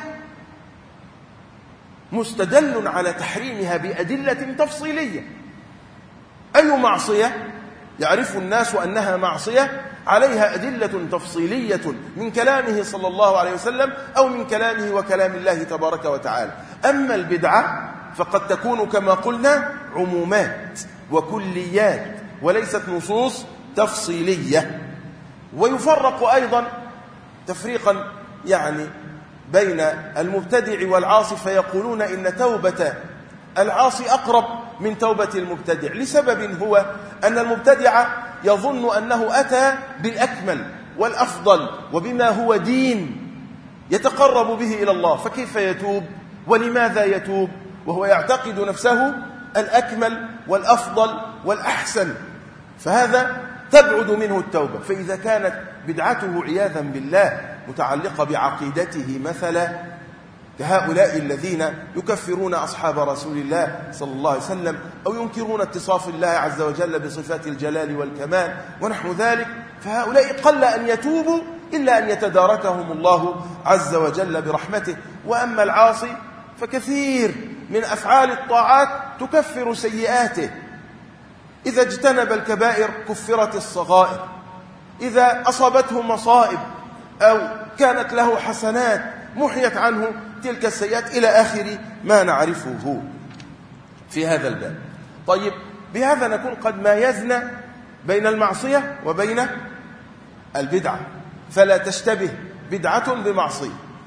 مستدل على تحريمها بأدلة تفصيلية. أي معصية يعرف الناس أنها معصية عليها أدلة تفصيلية من كلامه صلى الله عليه وسلم أو من كلامه وكلام الله تبارك وتعالى. أما البدعة فقد تكون كما قلنا عمومات وكليات وليست نصوص تفصيلية. ويفرق أيضا تفريقا بين المبتدع والعاصي، فيقولون إن توبة العاصي أقرب من توبة المبتدع، لسبب هو أن المبتدع يظن أنه أتى بالأكمل والأفضل وبما هو دين يتقرب به إلى الله، فكيف يتوب ولماذا يتوب وهو يعتقد نفسه الأكمل والأفضل والأحسن؟ فهذا تبعد منه التوبة. فإذا كانت بدعته عياذا بالله متعلقة بعقيدته مثلا كهؤلاء الذين يكفرون أصحاب رسول الله صلى الله عليه وسلم أو ينكرون اتصاف الله عز وجل بصفات الجلال والكمال ونحو ذلك، فهؤلاء قل أن يتوبوا إلا أن يتداركهم الله عز وجل برحمته. وأما العاصي فكثير من أفعال الطاعات تكفر سيئاته، إذا اجتنب الكبائر كفرت الصغائر، إذا أصابته مصائب أو كانت له حسنات محيت عنه تلك السيئات إلى آخر ما نعرفه في هذا الباب. طيب، بهذا نكون قد ميزنا بين المعصية وبين البدعة، فلا تشتبه بدعة بمعصية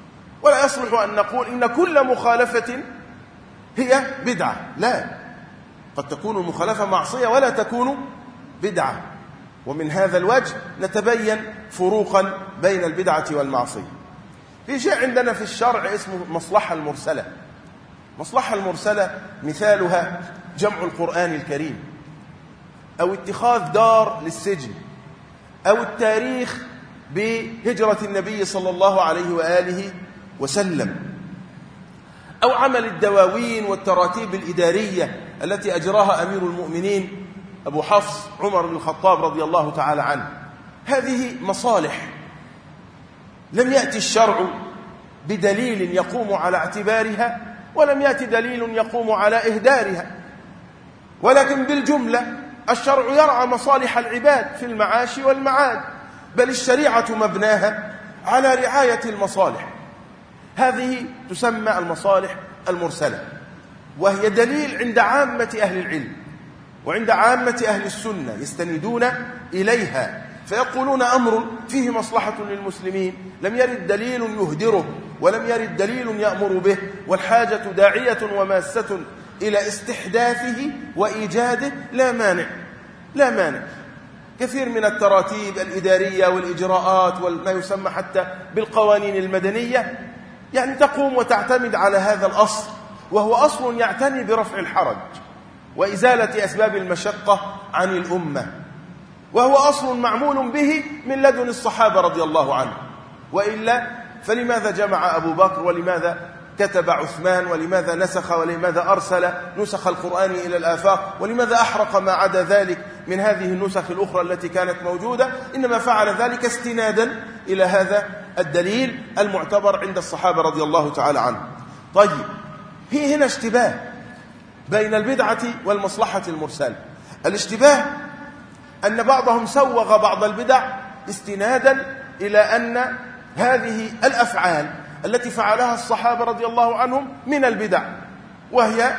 ولا يصلح أن نقول إن كل مخالفة هي بدعة، لا، قد تكون المخالفة معصية ولا تكون بدعة. ومن هذا الوجه نتبين فروقا بين البدعة والمعصية. في شيء عندنا في الشرع اسمه مصلحة المرسلة. مصلحة المرسلة مثالها جمع القرآن الكريم، أو اتخاذ دار للسجن، أو التاريخ بهجرة النبي صلى الله عليه وآله وسلم، أو عمل الدواوين والتراتيب الإدارية التي أجراها أمير المؤمنين أبو حفص عمر بن الخطاب رضي الله تعالى عنه. هذه مصالح لم يأتي الشرع بدليل يقوم على اعتبارها، ولم يأتي دليل يقوم على إهدارها، ولكن بالجملة الشرع يرعى مصالح العباد في المعاش والمعاد، بل الشريعة مبناها على رعاية المصالح. هذه تسمى المصالح المرسلة، وهي دليل عند عامة أهل العلم وعند عامة أهل السنة، يستندون إليها فيقولون أمر فيه مصلحة للمسلمين لم يرد دليل يهدره، ولم يرد دليل يأمر به، والحاجة داعية وماسة إلى استحداثه وإيجاده، لا مانع، لا مانع. كثير من التراتيب الإدارية والإجراءات وما يسمى حتى بالقوانين المدنية يعني تقوم وتعتمد على هذا الأصل، وهو أصل يعتني برفع الحرج وإزالة أسباب المشقة عن الأمة، وهو أصل معمول به من لدن الصحابة رضي الله عنهم. وإلا فلماذا جمع أبو بكر، ولماذا كتب عثمان، ولماذا نسخ، ولماذا أرسل نسخ القرآن إلى الآفاق، ولماذا أحرق ما عدا ذلك من هذه النسخ الأخرى التي كانت موجودة؟ إنما فعل ذلك استنادا إلى هذا الدليل المعتبر عند الصحابة رضي الله تعالى عنهم. طيب، هي هنا اشتباه بين البدعة والمصلحة المرسلة. الاشتباه أن بعضهم سوغ بعض البدع استنادا إلى أن هذه الأفعال التي فعلها الصحابة رضي الله عنهم من البدع، وهي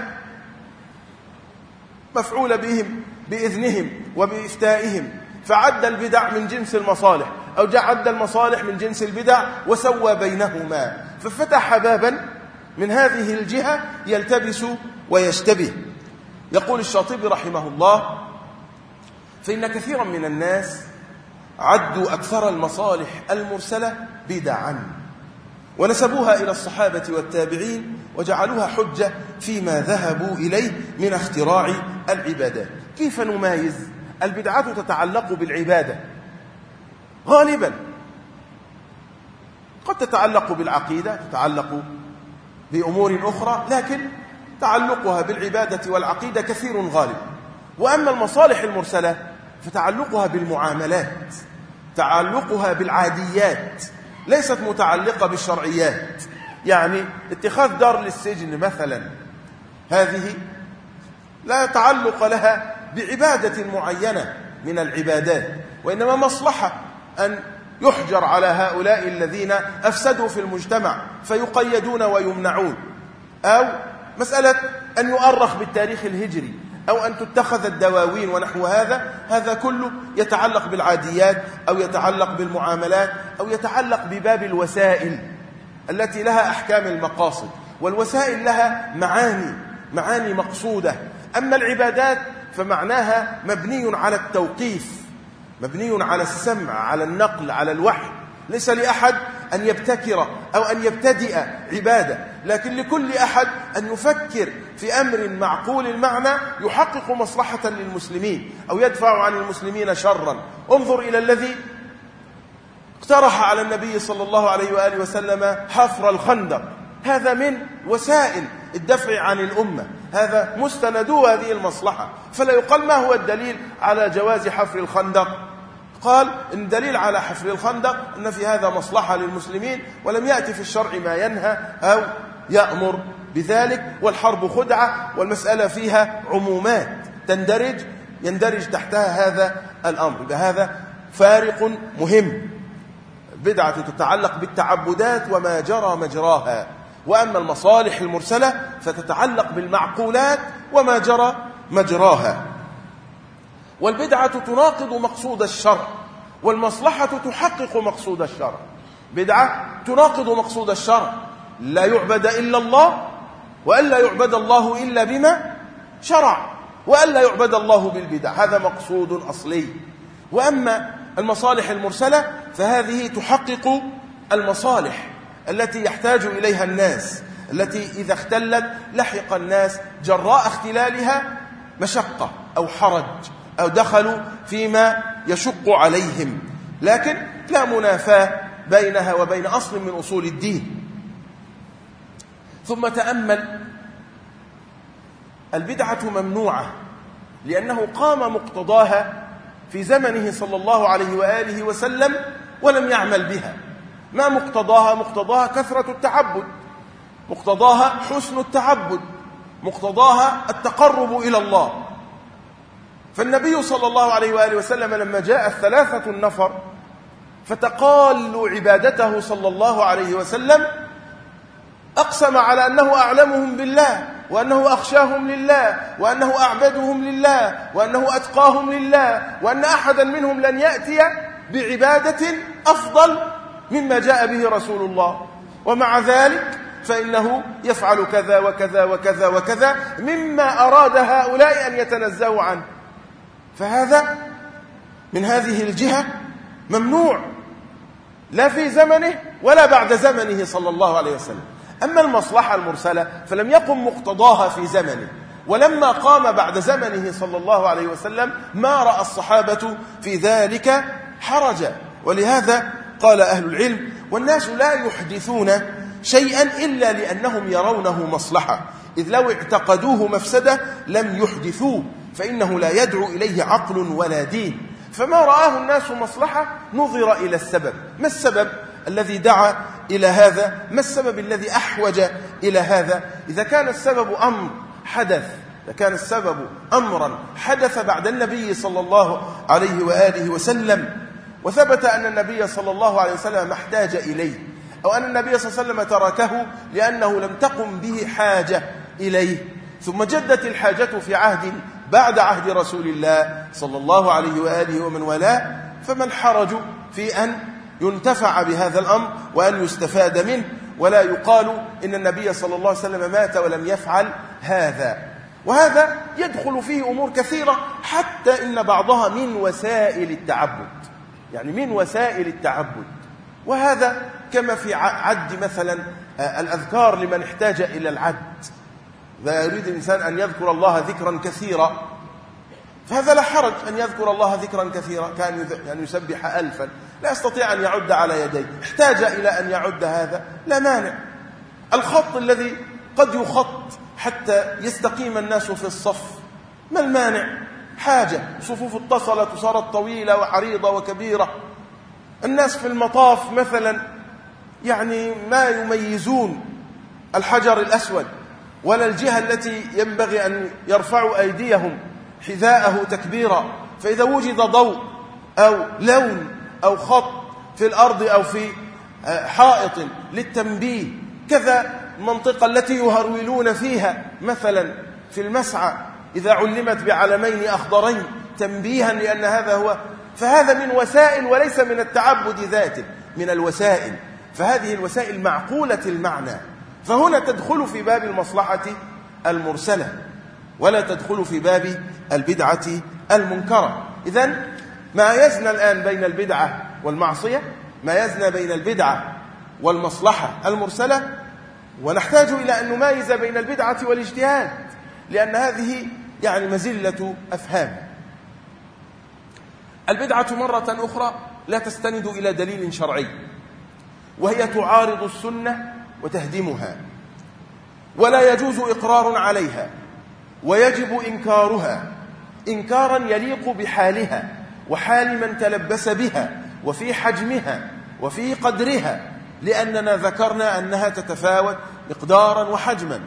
مفعولة بهم بإذنهم وبإفتائهم، فعد البدع من جنس المصالح، أو عد المصالح من جنس البدع وسوى بينهما، ففتح بابا من هذه الجهة يلتبس ويشتبه. يقول الشاطبي رحمه الله: فإن كثيرا من الناس عدوا أكثر المصالح المرسلة بدعا، ونسبوها إلى الصحابة والتابعين، وجعلوها حجة فيما ذهبوا إليه من اختراع العبادات. كيف نمايز؟ البدعة تتعلق بالعبادة غالبا، قد تتعلق بالعقيدة، تتعلق بأمور أخرى، لكن تعلقها بالعبادة والعقيدة كثير غالب. وأما المصالح المرسلة فتعلقها بالمعاملات، تعلقها بالعاديات، ليست متعلقة بالشرعيات. يعني اتخاذ دار للسجن مثلا، هذه لا تعلق لها بعبادة معينة من العبادات، وإنما مصلحة أن يحجر على هؤلاء الذين أفسدوا في المجتمع فيقيدون ويمنعون، أو مسألة أن يؤرخ بالتاريخ الهجري، أو أن تتخذ الدواوين ونحو هذا. هذا كله يتعلق بالعاديات، أو يتعلق بالمعاملات، أو يتعلق بباب الوسائل التي لها أحكام المقاصد، والوسائل لها معاني مقصودة. أما العبادات فمعناها مبني على التوقيف، مبني على السمع، على النقل، على الوحي. ليس لأحد أن يبتكر أو أن يبتدئ عبادة، لكن لكل أحد أن يفكر في أمر معقول المعنى يحقق مصلحة للمسلمين أو يدفع عن المسلمين شرا. انظر إلى الذي اقترح على النبي صلى الله عليه وآله وسلم حفر الخندق، هذا من وسائل الدفع عن الأمة، هذا مستندو هذه المصلحة. فلا يقال ما هو الدليل على جواز حفر الخندق؟ قال إن الدليل على حفر الخندق أن في هذا مصلحة للمسلمين، ولم يأتي في الشرع ما ينهى أو يأمر بذلك. والحرب خدعة، والمسألة فيها عمومات يندرج تحتها هذا الأمر. بهذا فارق مهم. بدعة تتعلق بالتعبدات وما جرى مجراها، وأما المصالح المرسلة فتتعلق بالمعقولات وما جرى مجراها. والبدعة تناقض مقصود الشرع، والمصلحة تحقق مقصود الشرع. بدعة تناقض مقصود الشرع، لا يعبد إلا الله، وألا يعبد الله إلا بما شرع، وألا يعبد الله بالبدع. هذا مقصود أصلي. وأما المصالح المرسلة فهذه تحقق المصالح التي يحتاج إليها الناس، التي إذا اختلت لحق الناس جراء اختلالها مشقة أو حرج أو دخلوا فيما يشق عليهم، لكن لا منافاة بينها وبين أصل من أصول الدين. ثم تأمل، البدعة ممنوعة لأنه قام مقتضاها في زمنه صلى الله عليه وآله وسلم ولم يعمل بها. ما مقتضاها؟ مقتضاها كثرة التعبد، مقتضاها حسن التعبد، مقتضاها التقرب إلى الله. فالنبي صلى الله عليه وآله وسلم لما جاء الثلاثة النفر فتقالوا عبادته صلى الله عليه وسلم أقسم على أنه أعلمهم بالله، وأنه أخشاهم لله، وأنه أعبدهم لله، وأنه أتقاهم لله، وأن أحدا منهم لن يأتي بعبادة أفضل مما جاء به رسول الله، ومع ذلك فإنه يفعل كذا وكذا وكذا وكذا مما أراد هؤلاء أن يتنزهوا عنه. فهذا من هذه الجهة ممنوع، لا في زمنه ولا بعد زمنه صلى الله عليه وسلم. أما المصلحة المرسلة فلم يقم مقتضاها في زمنه، ولما قام بعد زمنه صلى الله عليه وسلم ما رأى الصحابة في ذلك حرجا. ولهذا قال أهل العلم: والناس لا يحدثون شيئا إلا لأنهم يرونه مصلحة، إذ لو اعتقدوه مفسدة لم يحدثوه، فإنه لا يدعو إليه عقل ولا دين. فما رآه الناس مصلحة نظر إلى السبب. ما السبب الذي دعا إلى هذا؟ ما السبب الذي أحوج إلى هذا؟ إذا كان السبب أمر حدث، إذا كان السبب أمرا حدث بعد النبي صلى الله عليه وآله وسلم، وثبت أن النبي صلى الله عليه وسلم احتاج إليه، أو أن النبي صلى الله عليه وسلم تركه لأنه لم تقم به حاجة إليه، ثم جدت الحاجة في عهد بعد عهد رسول الله صلى الله عليه وآله ومن والاه، فما الحرج في أن ينتفع بهذا الأمر وأن يستفاد منه، ولا يقال إن النبي صلى الله عليه وسلم مات ولم يفعل هذا. وهذا يدخل فيه أمور كثيرة، حتى إن بعضها من وسائل التعبد، يعني من وسائل التعبد. وهذا كما في عد مثلا الأذكار لمن احتاج إلى العد، إذا يريد الإنسان أن يذكر الله ذكرا كثيرا فهذا لا حرج أن يذكر الله ذكرا كثيرا، كان يعني يسبح 1000، لا يستطيع أن يعد على يديه، احتاج إلى أن يعد هذا لا مانع. الخط الذي قد يخط حتى يستقيم الناس في الصف، ما المانع؟ حاجة، صفوف اتصلت وصارت طويلة وعريضة وكبيرة. الناس في المطاف مثلا يعني ما يميزون الحجر الأسود ولا الجهة التي ينبغي أن يرفعوا أيديهم حذاءه تكبيرا، فإذا وجد ضوء أو لون أو خط في الأرض أو في حائط للتنبيه، كذا المنطقة التي يهرولون فيها مثلا في المسعى إذا علمت بعلمين أخضرين تنبيها لأن هذا هو، فهذا من وسائل وليس من التعبد ذاته، من الوسائل. فهذه الوسائل معقولة المعنى، فهنا تدخل في باب المصلحة المرسلة ولا تدخل في باب البدعة المنكرة. إذن ما يزن الآن بين البدعة والمعصية، ما يزن بين البدعة والمصلحة المرسلة، ونحتاج إلى أن نميز بين البدعة والاجتهاد، لأن هذه يعني مزلة أفهام. البدعة مرة أخرى لا تستند إلى دليل شرعي، وهي تعارض السنة وتهدمها، ولا يجوز إقرار عليها، ويجب إنكارها إنكارا يليق بحالها وحال من تلبس بها وفي حجمها وفي قدرها، لأننا ذكرنا أنها تتفاوت مقدارا وحجما.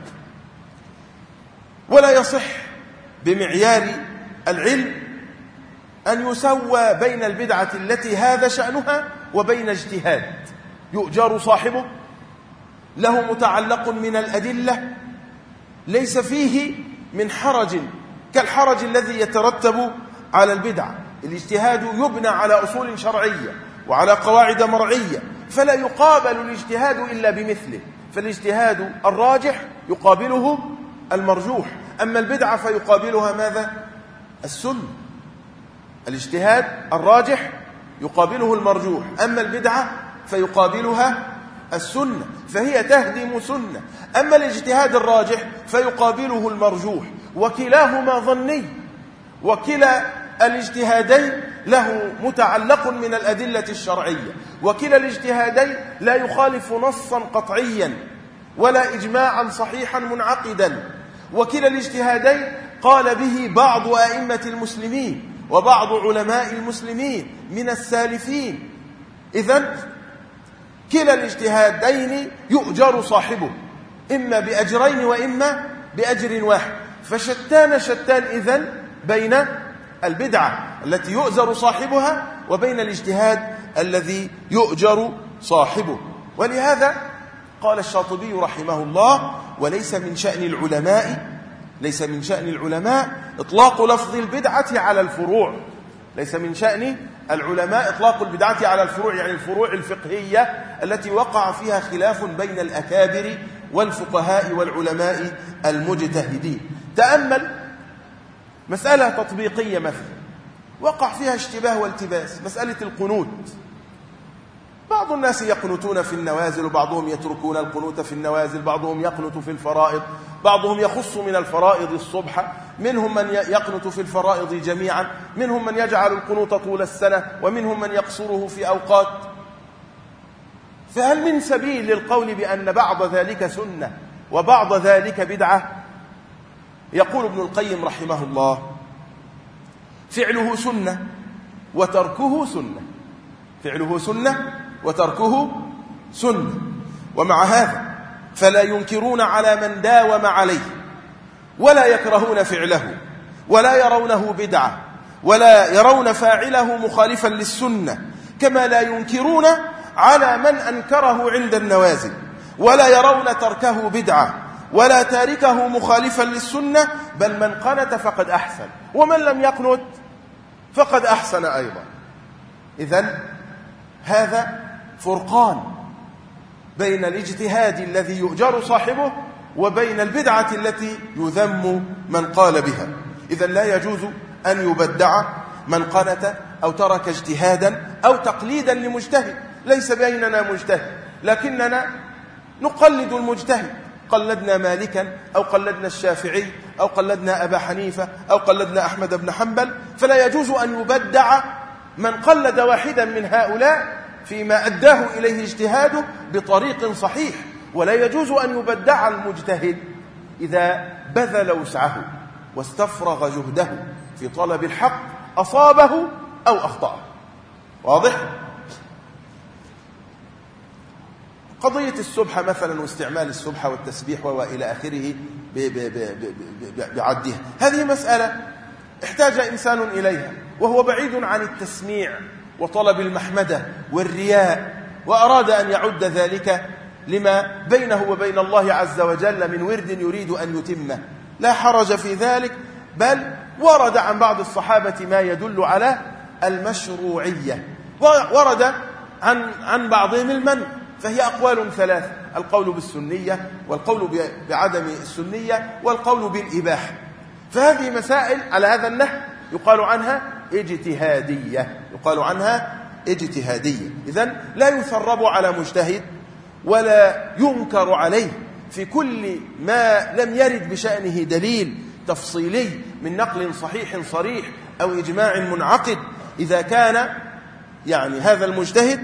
ولا يصح بمعيار العلم أن يسوى بين البدعة التي هذا شأنها وبين اجتهاد يؤجر صاحبه له متعلق من الأدلة ليس فيه من حرج كالحرج الذي يترتب على البدعة. الاجتهاد يبنى على أصول شرعية وعلى قواعد مرعية، فلا يقابل الاجتهاد إلا بمثله، فالاجتهاد الراجح يقابله المرجوح، أما البدعة فيقابلها ماذا؟ السنة. الاجتهاد الراجح يقابله المرجوح، أما البدعة فيقابلها السنة، فهي تهدم سنة. أما الاجتهاد الراجح فيقابله المرجوح، وكلاهما ظني، وكلا الاجتهادين له متعلق من الأدلة الشرعية، وكلا الاجتهادين لا يخالف نصا قطعيا ولا إجماعا صحيحا منعقدا، وكلا الاجتهادين قال به بعض أئمة المسلمين وبعض علماء المسلمين من السالفين. إذن كلا الاجتهادين يؤجر صاحبه إما بأجرين وإما بأجر واحد، فشتان إذن بين البدعة التي يؤجر صاحبها وبين الاجتهاد الذي يؤجر صاحبه. ولهذا قال الشاطبي رحمه الله: وليس من شأن العلماء إطلاق لفظ البدعة على الفروع. ليس من شأن العلماء إطلاق البدعة على الفروع، يعني الفروع الفقهية التي وقع فيها خلاف بين الأكابر والفقهاء والعلماء المجتهدين. تأمل مسألة تطبيقية مثلا وقع فيها اشتباه والتباس، مسألة القنوت. بعض الناس يقنتون في النوازل، وبعضهم يتركون القنوت في النوازل، بعضهم يقنت في الفرائض، بعضهم يخص من الفرائض الصبح، منهم من يقنت في الفرائض جميعا، منهم من يجعل القنوت طول السنة، ومنهم من يقصره في أوقات. فهل من سبيل للقول بأن بعض ذلك سنة وبعض ذلك بدعة؟ يقول ابن القيم رحمه الله: فعله سنة وتركه سنة، فعله سنة وتركه سنة. ومع هذا فلا ينكرون على من داوم عليه، ولا يكرهون فعله، ولا يرونه بدعة، ولا يرون فاعله مخالفا للسنة، كما لا ينكرون على من أنكره عند النوازل، ولا يرون تركه بدعة ولا تاركه مخالفا للسنة، بل من قنت فقد أحسن، ومن لم يقنت فقد أحسن أيضا. إذن هذا فرقان بين الاجتهاد الذي يؤجر صاحبه وبين البدعة التي يذم من قال بها. إذن لا يجوز أن يبدع من قنت أو ترك اجتهادا أو تقليدا لمجتهد. ليس بيننا مجتهد، لكننا نقلد المجتهد، قلدنا مالكا أو قلدنا الشافعي أو قلدنا أبا حنيفة أو قلدنا أحمد بن حنبل، فلا يجوز أن يبدع من قلد واحدا من هؤلاء فيما أداه إليه اجتهاده بطريق صحيح. ولا يجوز أن يبدع المجتهد إذا بذل وسعه واستفرغ جهده في طلب الحق، أصابه أو أخطأه. واضح؟ قضية السبحة مثلا، واستعمال السبحة والتسبيح وإلى آخره بعدها، هذه مسألة احتاج إنسان إليها وهو بعيد عن التسميع وطلب المحمدة والرياء، وأراد أن يعد ذلك لما بينه وبين الله عز وجل من ورد يريد أن يتمه، لا حرج في ذلك، بل ورد عن بعض الصحابة ما يدل على المشروعية، ورد عن بعضهم المنع، فهي أقوال ثلاث: القول بالسنية، والقول بعدم السنية، والقول بالإباحة. فهذه مسائل على هذا النحو يقال عنها اجتهادية، يقال عنها اجتهادية. إذن لا يثرب على مجتهد ولا ينكر عليه في كل ما لم يرد بشأنه دليل تفصيلي من نقل صحيح صريح أو إجماع منعقد، إذا كان يعني هذا المجتهد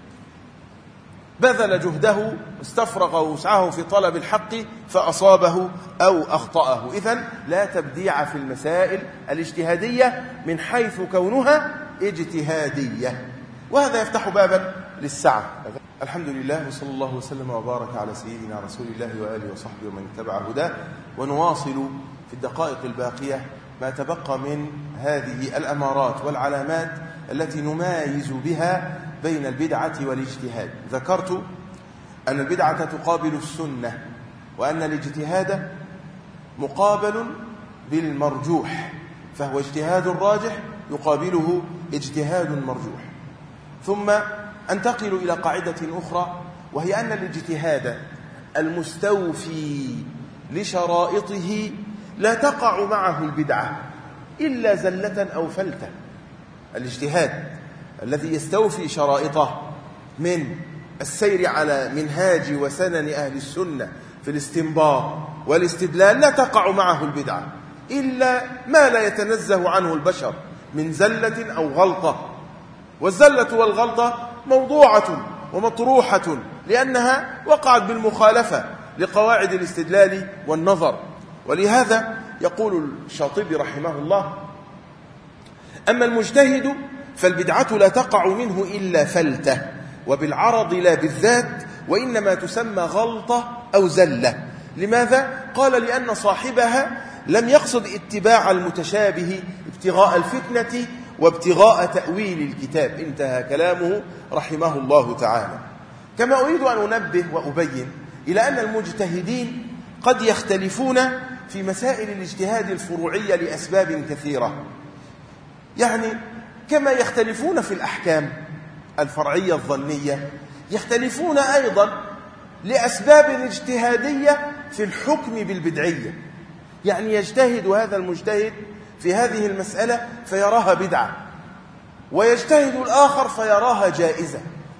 بذل جهده واستفرغ وسعه في طلب الحق فأصابه أو أخطأه. إذن لا تبديع في المسائل الاجتهادية من حيث كونها اجتهادية، وهذا يفتح بابا للسعة. الحمد لله، وصلى الله وسلم وبارك على سيدنا رسول الله وآله وصحبه ومن اتبع هداه. ونواصل في الدقائق الباقية ما تبقى من هذه الأمارات والعلامات التي نمايز بها بين البدعة والاجتهاد. ذكرت أن البدعة تقابل السنة، وأن الاجتهاد مقابل بالمرجوح، فهو اجتهاد راجح يقابله اجتهاد مرجوح. ثم أنتقل إلى قاعدة أخرى، وهي أن الاجتهاد المستوفي لشرائطه لا تقع معه البدعة إلا زلة أو فلتة. الاجتهاد الذي يستوفي شرائطه من السير على منهاج وسنن أهل السنة في الاستنباط والاستدلال لا تقع معه البدعة إلا ما لا يتنزه عنه البشر من زلة أو غلطة. والزلة والغلطة موضوعة ومطروحة لأنها وقعت بالمخالفة لقواعد الاستدلال والنظر. ولهذا يقول الشاطبي رحمه الله: أما المجتهد فالبدعة لا تقع منه إلا فلتة، وبالعرض لا بالذات، وإنما تسمى غلطة أو زلة. لماذا؟ قال: لأن صاحبها لم يقصد اتباع المتشابه ابتغاء الفتنة وابتغاء تأويل الكتاب. انتهى كلامه رحمه الله تعالى. كما أريد أن أنبه وأبين إلى أن المجتهدين قد يختلفون في مسائل الاجتهاد الفروعية لأسباب كثيرة، يعني كما يختلفون في الأحكام الفرعية الظنية يختلفون أيضا لأسباب اجتهادية في الحكم بالبدعية. يعني يجتهد هذا المجتهد في هذه المسألة فيراها بدعة، ويجتهد الآخر فيراها جائزة.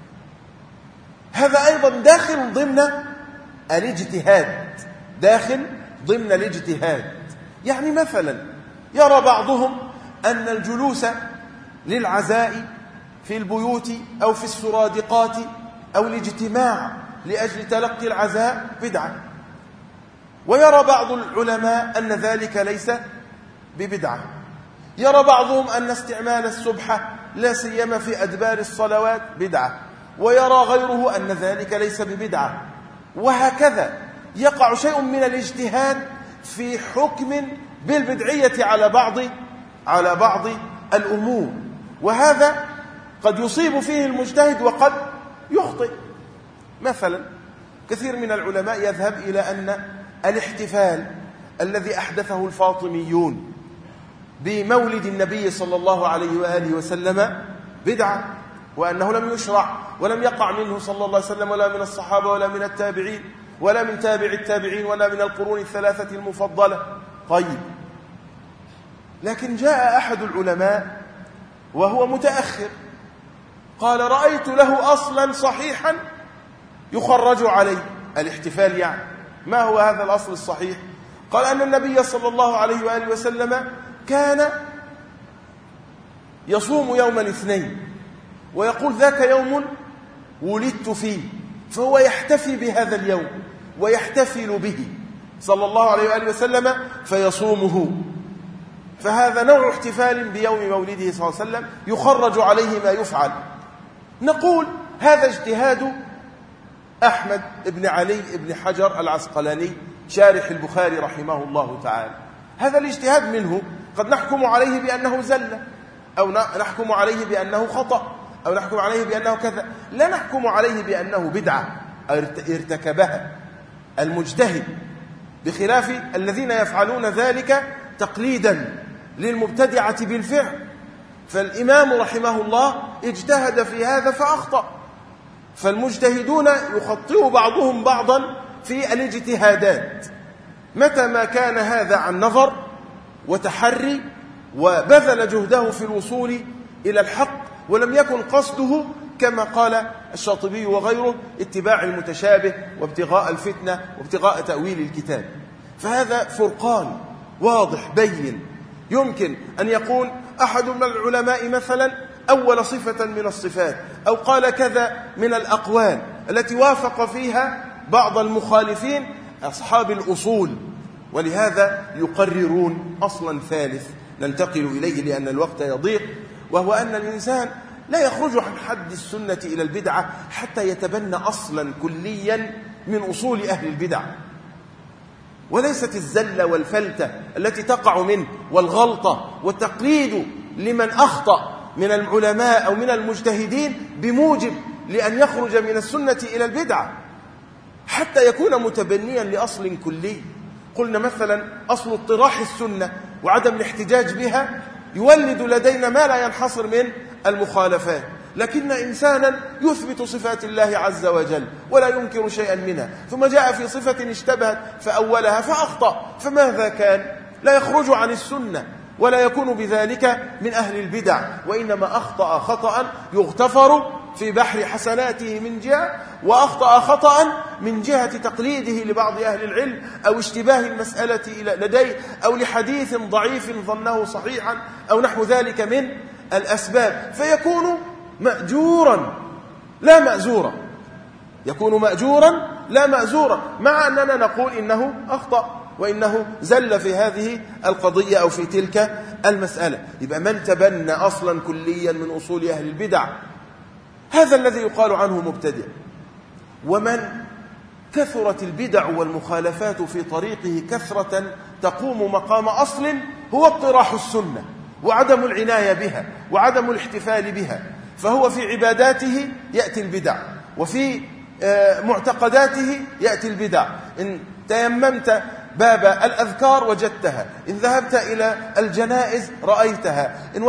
هذا أيضا داخل ضمن الاجتهاد، داخل ضمن الاجتهاد. يعني مثلا يرى بعضهم أن الجلوس للعزاء في البيوت أو في السرادقات أو الاجتماع لأجل تلقي العزاء بدعة، ويرى بعض العلماء أن ذلك ليس ببدعة. يرى بعضهم أن استعمال السبحة لا سيما في أدبار الصلوات بدعة، ويرى غيره أن ذلك ليس ببدعة. وهكذا يقع شيء من الاجتهاد في حكم بالبدعية على بعض الأمور، وهذا قد يصيب فيه المجتهد وقد يخطئ. مثلا كثير من العلماء يذهب إلى أن الاحتفال الذي أحدثه الفاطميون بمولد النبي صلى الله عليه وآله وسلم بدعة، وأنه لم يشرع ولم يقع منه صلى الله عليه وسلم ولا من الصحابة ولا من التابعين ولا من تابع التابعين ولا من القرون الثلاثة المفضلة. طيب، لكن جاء أحد العلماء وهو متأخر قال: رأيت له أصلا صحيحا يخرج عليه الاحتفال. يعني ما هو هذا الأصل الصحيح؟ قال أن النبي صلى الله عليه وآله وسلم كان يصوم يوم الاثنين ويقول: ذاك يوم ولدت فيه، فهو يحتفي بهذا اليوم ويحتفل به صلى الله عليه وآله وسلم فيصومه. فهذا نوع احتفال بيوم مولده صلى الله عليه وسلم يخرج عليه ما يفعل. نقول: هذا اجتهاد أحمد بن علي بن حجر العسقلاني شارح البخاري رحمه الله تعالى. هذا الاجتهاد منه قد نحكم عليه بأنه زلة، أو نحكم عليه بأنه خطأ، أو نحكم عليه بأنه كذا. لا نحكم عليه بأنه بدعة ارتكبها المجتهد، بخلاف الذين يفعلون ذلك تقليدا للمبتدعة بالفعل. فالإمام رحمه الله اجتهد في هذا فأخطأ، فالمجتهدون يخطئ بعضهم بعضا في الاجتهادات متى ما كان هذا عن نظر وتحري وبذل جهده في الوصول إلى الحق، ولم يكن قصده كما قال الشاطبي وغيره اتباع المتشابه وابتغاء الفتنة وابتغاء تأويل الكتاب. فهذا فرقان واضح بين. يمكن أن يقول أحد من العلماء مثلا أول صفة من الصفات، أو قال كذا من الأقوال التي وافق فيها بعض المخالفين أصحاب الأصول، ولهذا يقررون أصلا ثالث ننتقل إليه لأن الوقت يضيق، وهو أن الإنسان لا يخرج عن حد السنة إلى البدعة حتى يتبنى أصلا كليا من أصول أهل البدع، وليست الزلة والفلتة التي تقع منه والغلطة والتقليد لمن أخطأ من العلماء أو من المجتهدين بموجب لأن يخرج من السنة إلى البدعة حتى يكون متبنيا لأصل كلي. قلنا مثلا أصل اطراح السنة وعدم الاحتجاج بها يولد لدينا ما لا ينحصر من المخالفات. لكن إنسانا يثبت صفات الله عز وجل ولا ينكر شيئا منها، ثم جاء في صفة اشتبهت فأولها فأخطأ، فماذا كان؟ لا يخرج عن السنة ولا يكون بذلك من أهل البدع، وإنما أخطأ خطأ يغتفر في بحر حسناته من جهة، وأخطأ خطأ من جهة تقليده لبعض أهل العلم أو اشتباه المسألة لديه أو لحديث ضعيف ظنه صحيحا أو نحو ذلك من الأسباب، فيكون مأجورا لا مأزورا، يكون مأجورا لا مأزورا، مع أننا نقول إنه أخطأ وإنه زل في هذه القضية أو في تلك المسألة. يبقى من تبنى أصلا كليا من أصول أهل البدع هذا الذي يقال عنه مبتدع. ومن كثرت البدع والمخالفات في طريقه كثرة تقوم مقام أصل هو اطراح السنة وعدم العناية بها وعدم الاحتفال بها، فهو في عباداته يأتي البدع، وفي معتقداته يأتي البدع. إن تيممت باب الأذكار وجدتها، إن ذهبت إلى الجنائز رأيتها، إن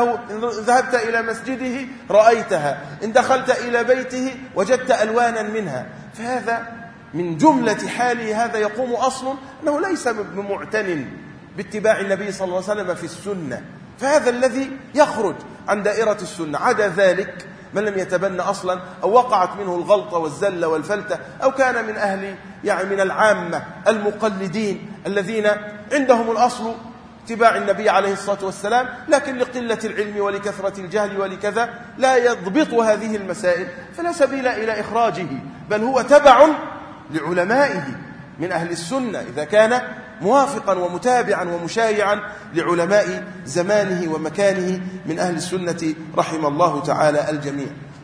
ذهبت إلى مسجده رأيتها، إن دخلت إلى بيته وجدت ألوانا منها. فهذا من جملة حاله هذا يقوم أصل أنه ليس بمعتن باتباع النبي صلى الله عليه وسلم في السنة، فهذا الذي يخرج عن دائرة السنة. عدا ذلك من لم يتبنى أصلا أو وقعت منه الغلطة والزلة والفلتة، أو كان من أهل من العامة المقلدين الذين عندهم الأصل اتباع النبي عليه الصلاة والسلام، لكن لقلة العلم ولكثرة الجهل ولكذا لا يضبط هذه المسائل، فلا سبيل إلى إخراجه، بل هو تبع لعلمائه من أهل السنة إذا كان موافقا ومتابعا ومشايعا لعلماء زمانه ومكانه من أهل السنة رحم الله تعالى الجميع.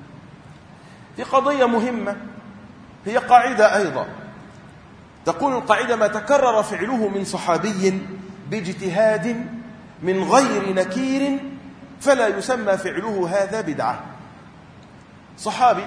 في قضية مهمة هي قاعدة أيضا، تقول القاعدة: ما تكرر فعله من صحابي باجتهاد من غير نكير فلا يسمى فعله هذا بدعة. صحابي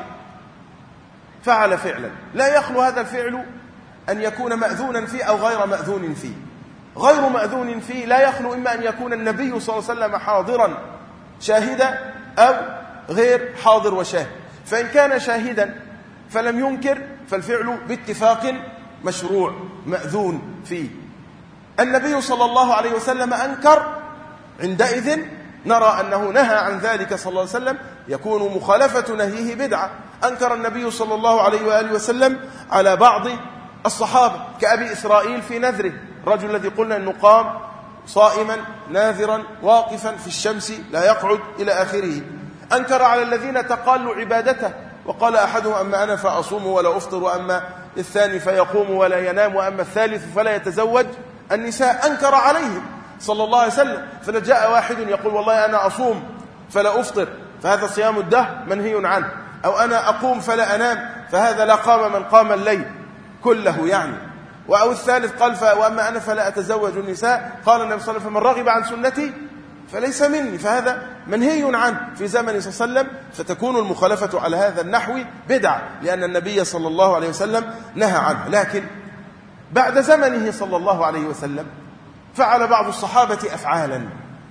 فعل فعلا لا يخلو هذا الفعل أن يكون مأذونا فيه أو غير مأذون فيه. غير مأذون فيه لا يخلو إما أن يكون النبي صلى الله عليه وسلم حاضرا شاهدا أو غير حاضر وشاهد، فإن كان شاهدا فلم ينكر فالفعل باتفاق مشروع مأذون فيه. النبي صلى الله عليه وسلم أنكر، عندئذ نرى أنه نهى عن ذلك صلى الله عليه وسلم، يكون مخالفة نهيه بدعة. أنكر النبي صلى الله عليه وآله وسلم على بعض الصحابة كأبي إسرائيل في نذره، الرجل الذي قلنا أنه قام صائما ناذرا واقفا في الشمس لا يقعد إلى آخره. أنكر على الذين تقالوا عبادته، وقال أحدهم: أما أنا فأصوم ولا أفطر، وأما الثاني فيقوم ولا ينام، وأما الثالث فلا يتزوج النساء. أنكر عليهم صلى الله عليه وسلم. فجاء واحد يقول: والله أنا أصوم فلا أفطر، فهذا صيام الدهر منهي عنه، أو أنا أقوم فلا أنام، فهذا لا قام من قام الليل كله يعني. أو الثالث قال: وأما أنا فلا أتزوج النساء، قال النبي صلى الله عليه وسلم: من رغب عن سنتي فليس مني، فهذا منهي عنه في زمن صلى الله عليه وسلم. فتكون المخالفة على هذا النحو بدعة لأن النبي صلى الله عليه وسلم نهى عنه. لكن بعد زمنه صلى الله عليه وسلم فعل بعض الصحابة أفعالا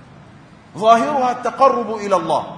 ظاهرها التقرب إلى الله،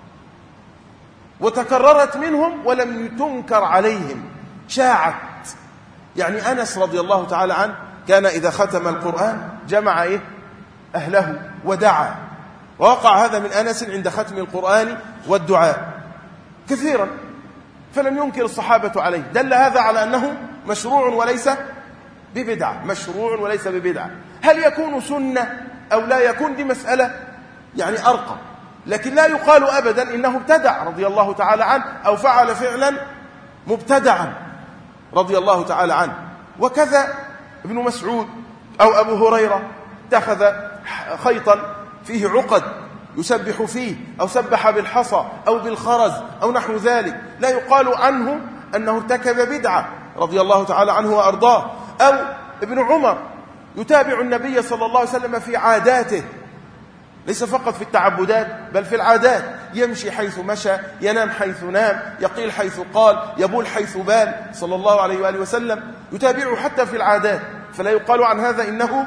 وتكررت منهم ولم تنكر عليهم، شاعت. يعني أنس رضي الله تعالى عنه كان إذا ختم القرآن جمع أهله ودعا، ووقع هذا من أنس عند ختم القرآن والدعاء كثيرا، فلم ينكر الصحابة عليه. دل هذا على أنه مشروع وليس ببدعة، مشروع وليس ببدعة. هل يكون سنة أو لا يكون؟ دي مسألة يعني أرقى، لكن لا يقال أبدا إنه ابتدع رضي الله تعالى عنه أو فعل فعلا مبتدعا رضي الله تعالى عنه. وكذا ابن مسعود أو أبو هريرة اتخذ خيطا فيه عقد يسبح فيه، أو سبح بالحصى أو بالخرز أو نحو ذلك، لا يقال عنه أنه ارتكب بدعة رضي الله تعالى عنه وأرضاه. أو ابن عمر يتابع النبي صلى الله عليه وسلم في عاداته، ليس فقط في التعبدات بل في العادات، يمشي حيث مشى، ينام حيث نام، يقيل حيث قال، يبول حيث بال صلى الله عليه وآله وسلم، يتابعه حتى في العادات، فلا يقال عن هذا إنه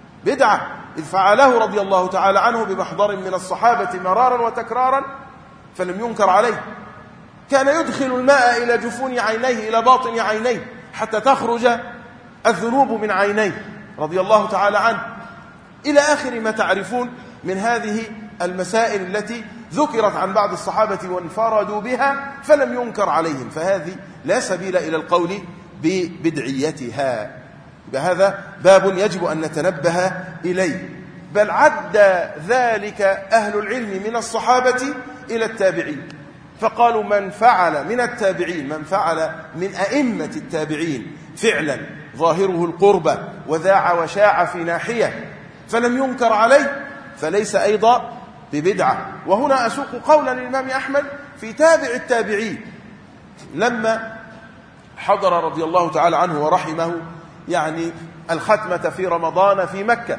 بدعة، إذ فعله رضي الله تعالى عنه بمحضر من الصحابة مرارا وتكرارا فلم ينكر عليه. كان يدخل الماء إلى جفون عينيه، إلى باطن عينيه، حتى تخرج الذنوب من عينيه رضي الله تعالى عنه، إلى آخر ما تعرفون من هذه المسائل التي ذكرت عن بعض الصحابة وانفردوا بها فلم ينكر عليهم، فهذه لا سبيل إلى القول ببدعيتها. بهذا باب يجب أن نتنبه إليه. بل عد ذلك أهل العلم من الصحابة إلى التابعين، فقالوا من فعل من التابعين، من فعل من أئمة التابعين فعلا ظاهره القربة وذاع وشاع في ناحية فلم ينكر عليه فليس أيضا ببدعة. وهنا أسوق قولا للإمام أحمد في تابع التابعين لما حضر رضي الله تعالى عنه ورحمه يعني الختمة في رمضان في مكة،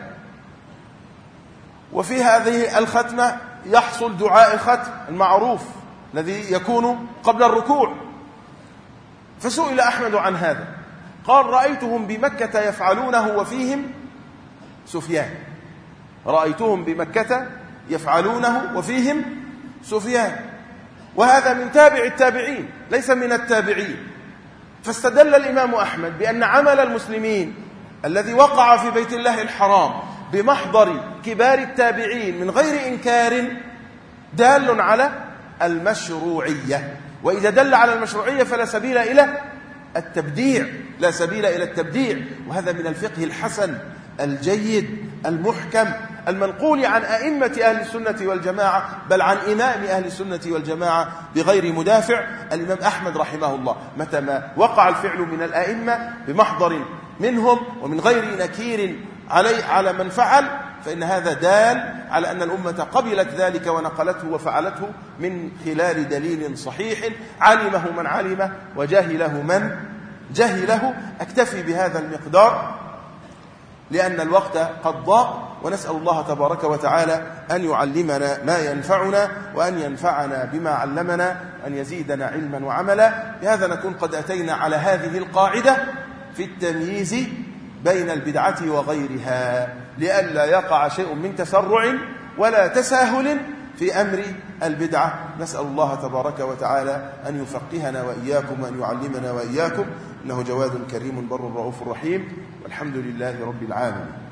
وفي هذه الختمة يحصل دعاء الختم المعروف الذي يكون قبل الركوع، فسئل أحمد عن هذا قال رأيتهم بمكة يفعلونه وفيهم سفيان، رأيتهم بمكة يفعلونه وفيهم سفيان، وهذا من تابع التابعين ليس من التابعين. فاستدل الإمام أحمد بأن عمل المسلمين الذي وقع في بيت الله الحرام بمحضر كبار التابعين من غير إنكار دال على المشروعية، وإذا دل على المشروعية فلا سبيل إلى التبديع، لا سبيل إلى التبديع. وهذا من الفقه الحسن الجيد المحكم المنقول عن أئمة أهل السنة والجماعة، بل عن إمام أهل السنة والجماعة بغير مدافع الإمام أحمد رحمه الله. متى ما وقع الفعل من الأئمة بمحضر منهم ومن غير نكير على من فعل فإن هذا دال على أن الأمة قبلت ذلك ونقلته وفعلته من خلال دليل صحيح علمه من علمه وجهله من جهله. أكتفي بهذا المقدار لأن الوقت قد ضاق، ونسأل الله تبارك وتعالى أن يعلمنا ما ينفعنا وأن ينفعنا بما علمنا، أن يزيدنا علما وعملا. بهذا نكون قد أتينا على هذه القاعدة في التمييز بين البدعة وغيرها، لئلا يقع شيء من تسرع ولا تساهل في أمر البدعة. نسأل الله تبارك وتعالى أن يفقهنا وإياكم وأن يعلمنا وإياكم، إنه جواد كريم بر رؤوف رحيم، والحمد لله رب العالمين.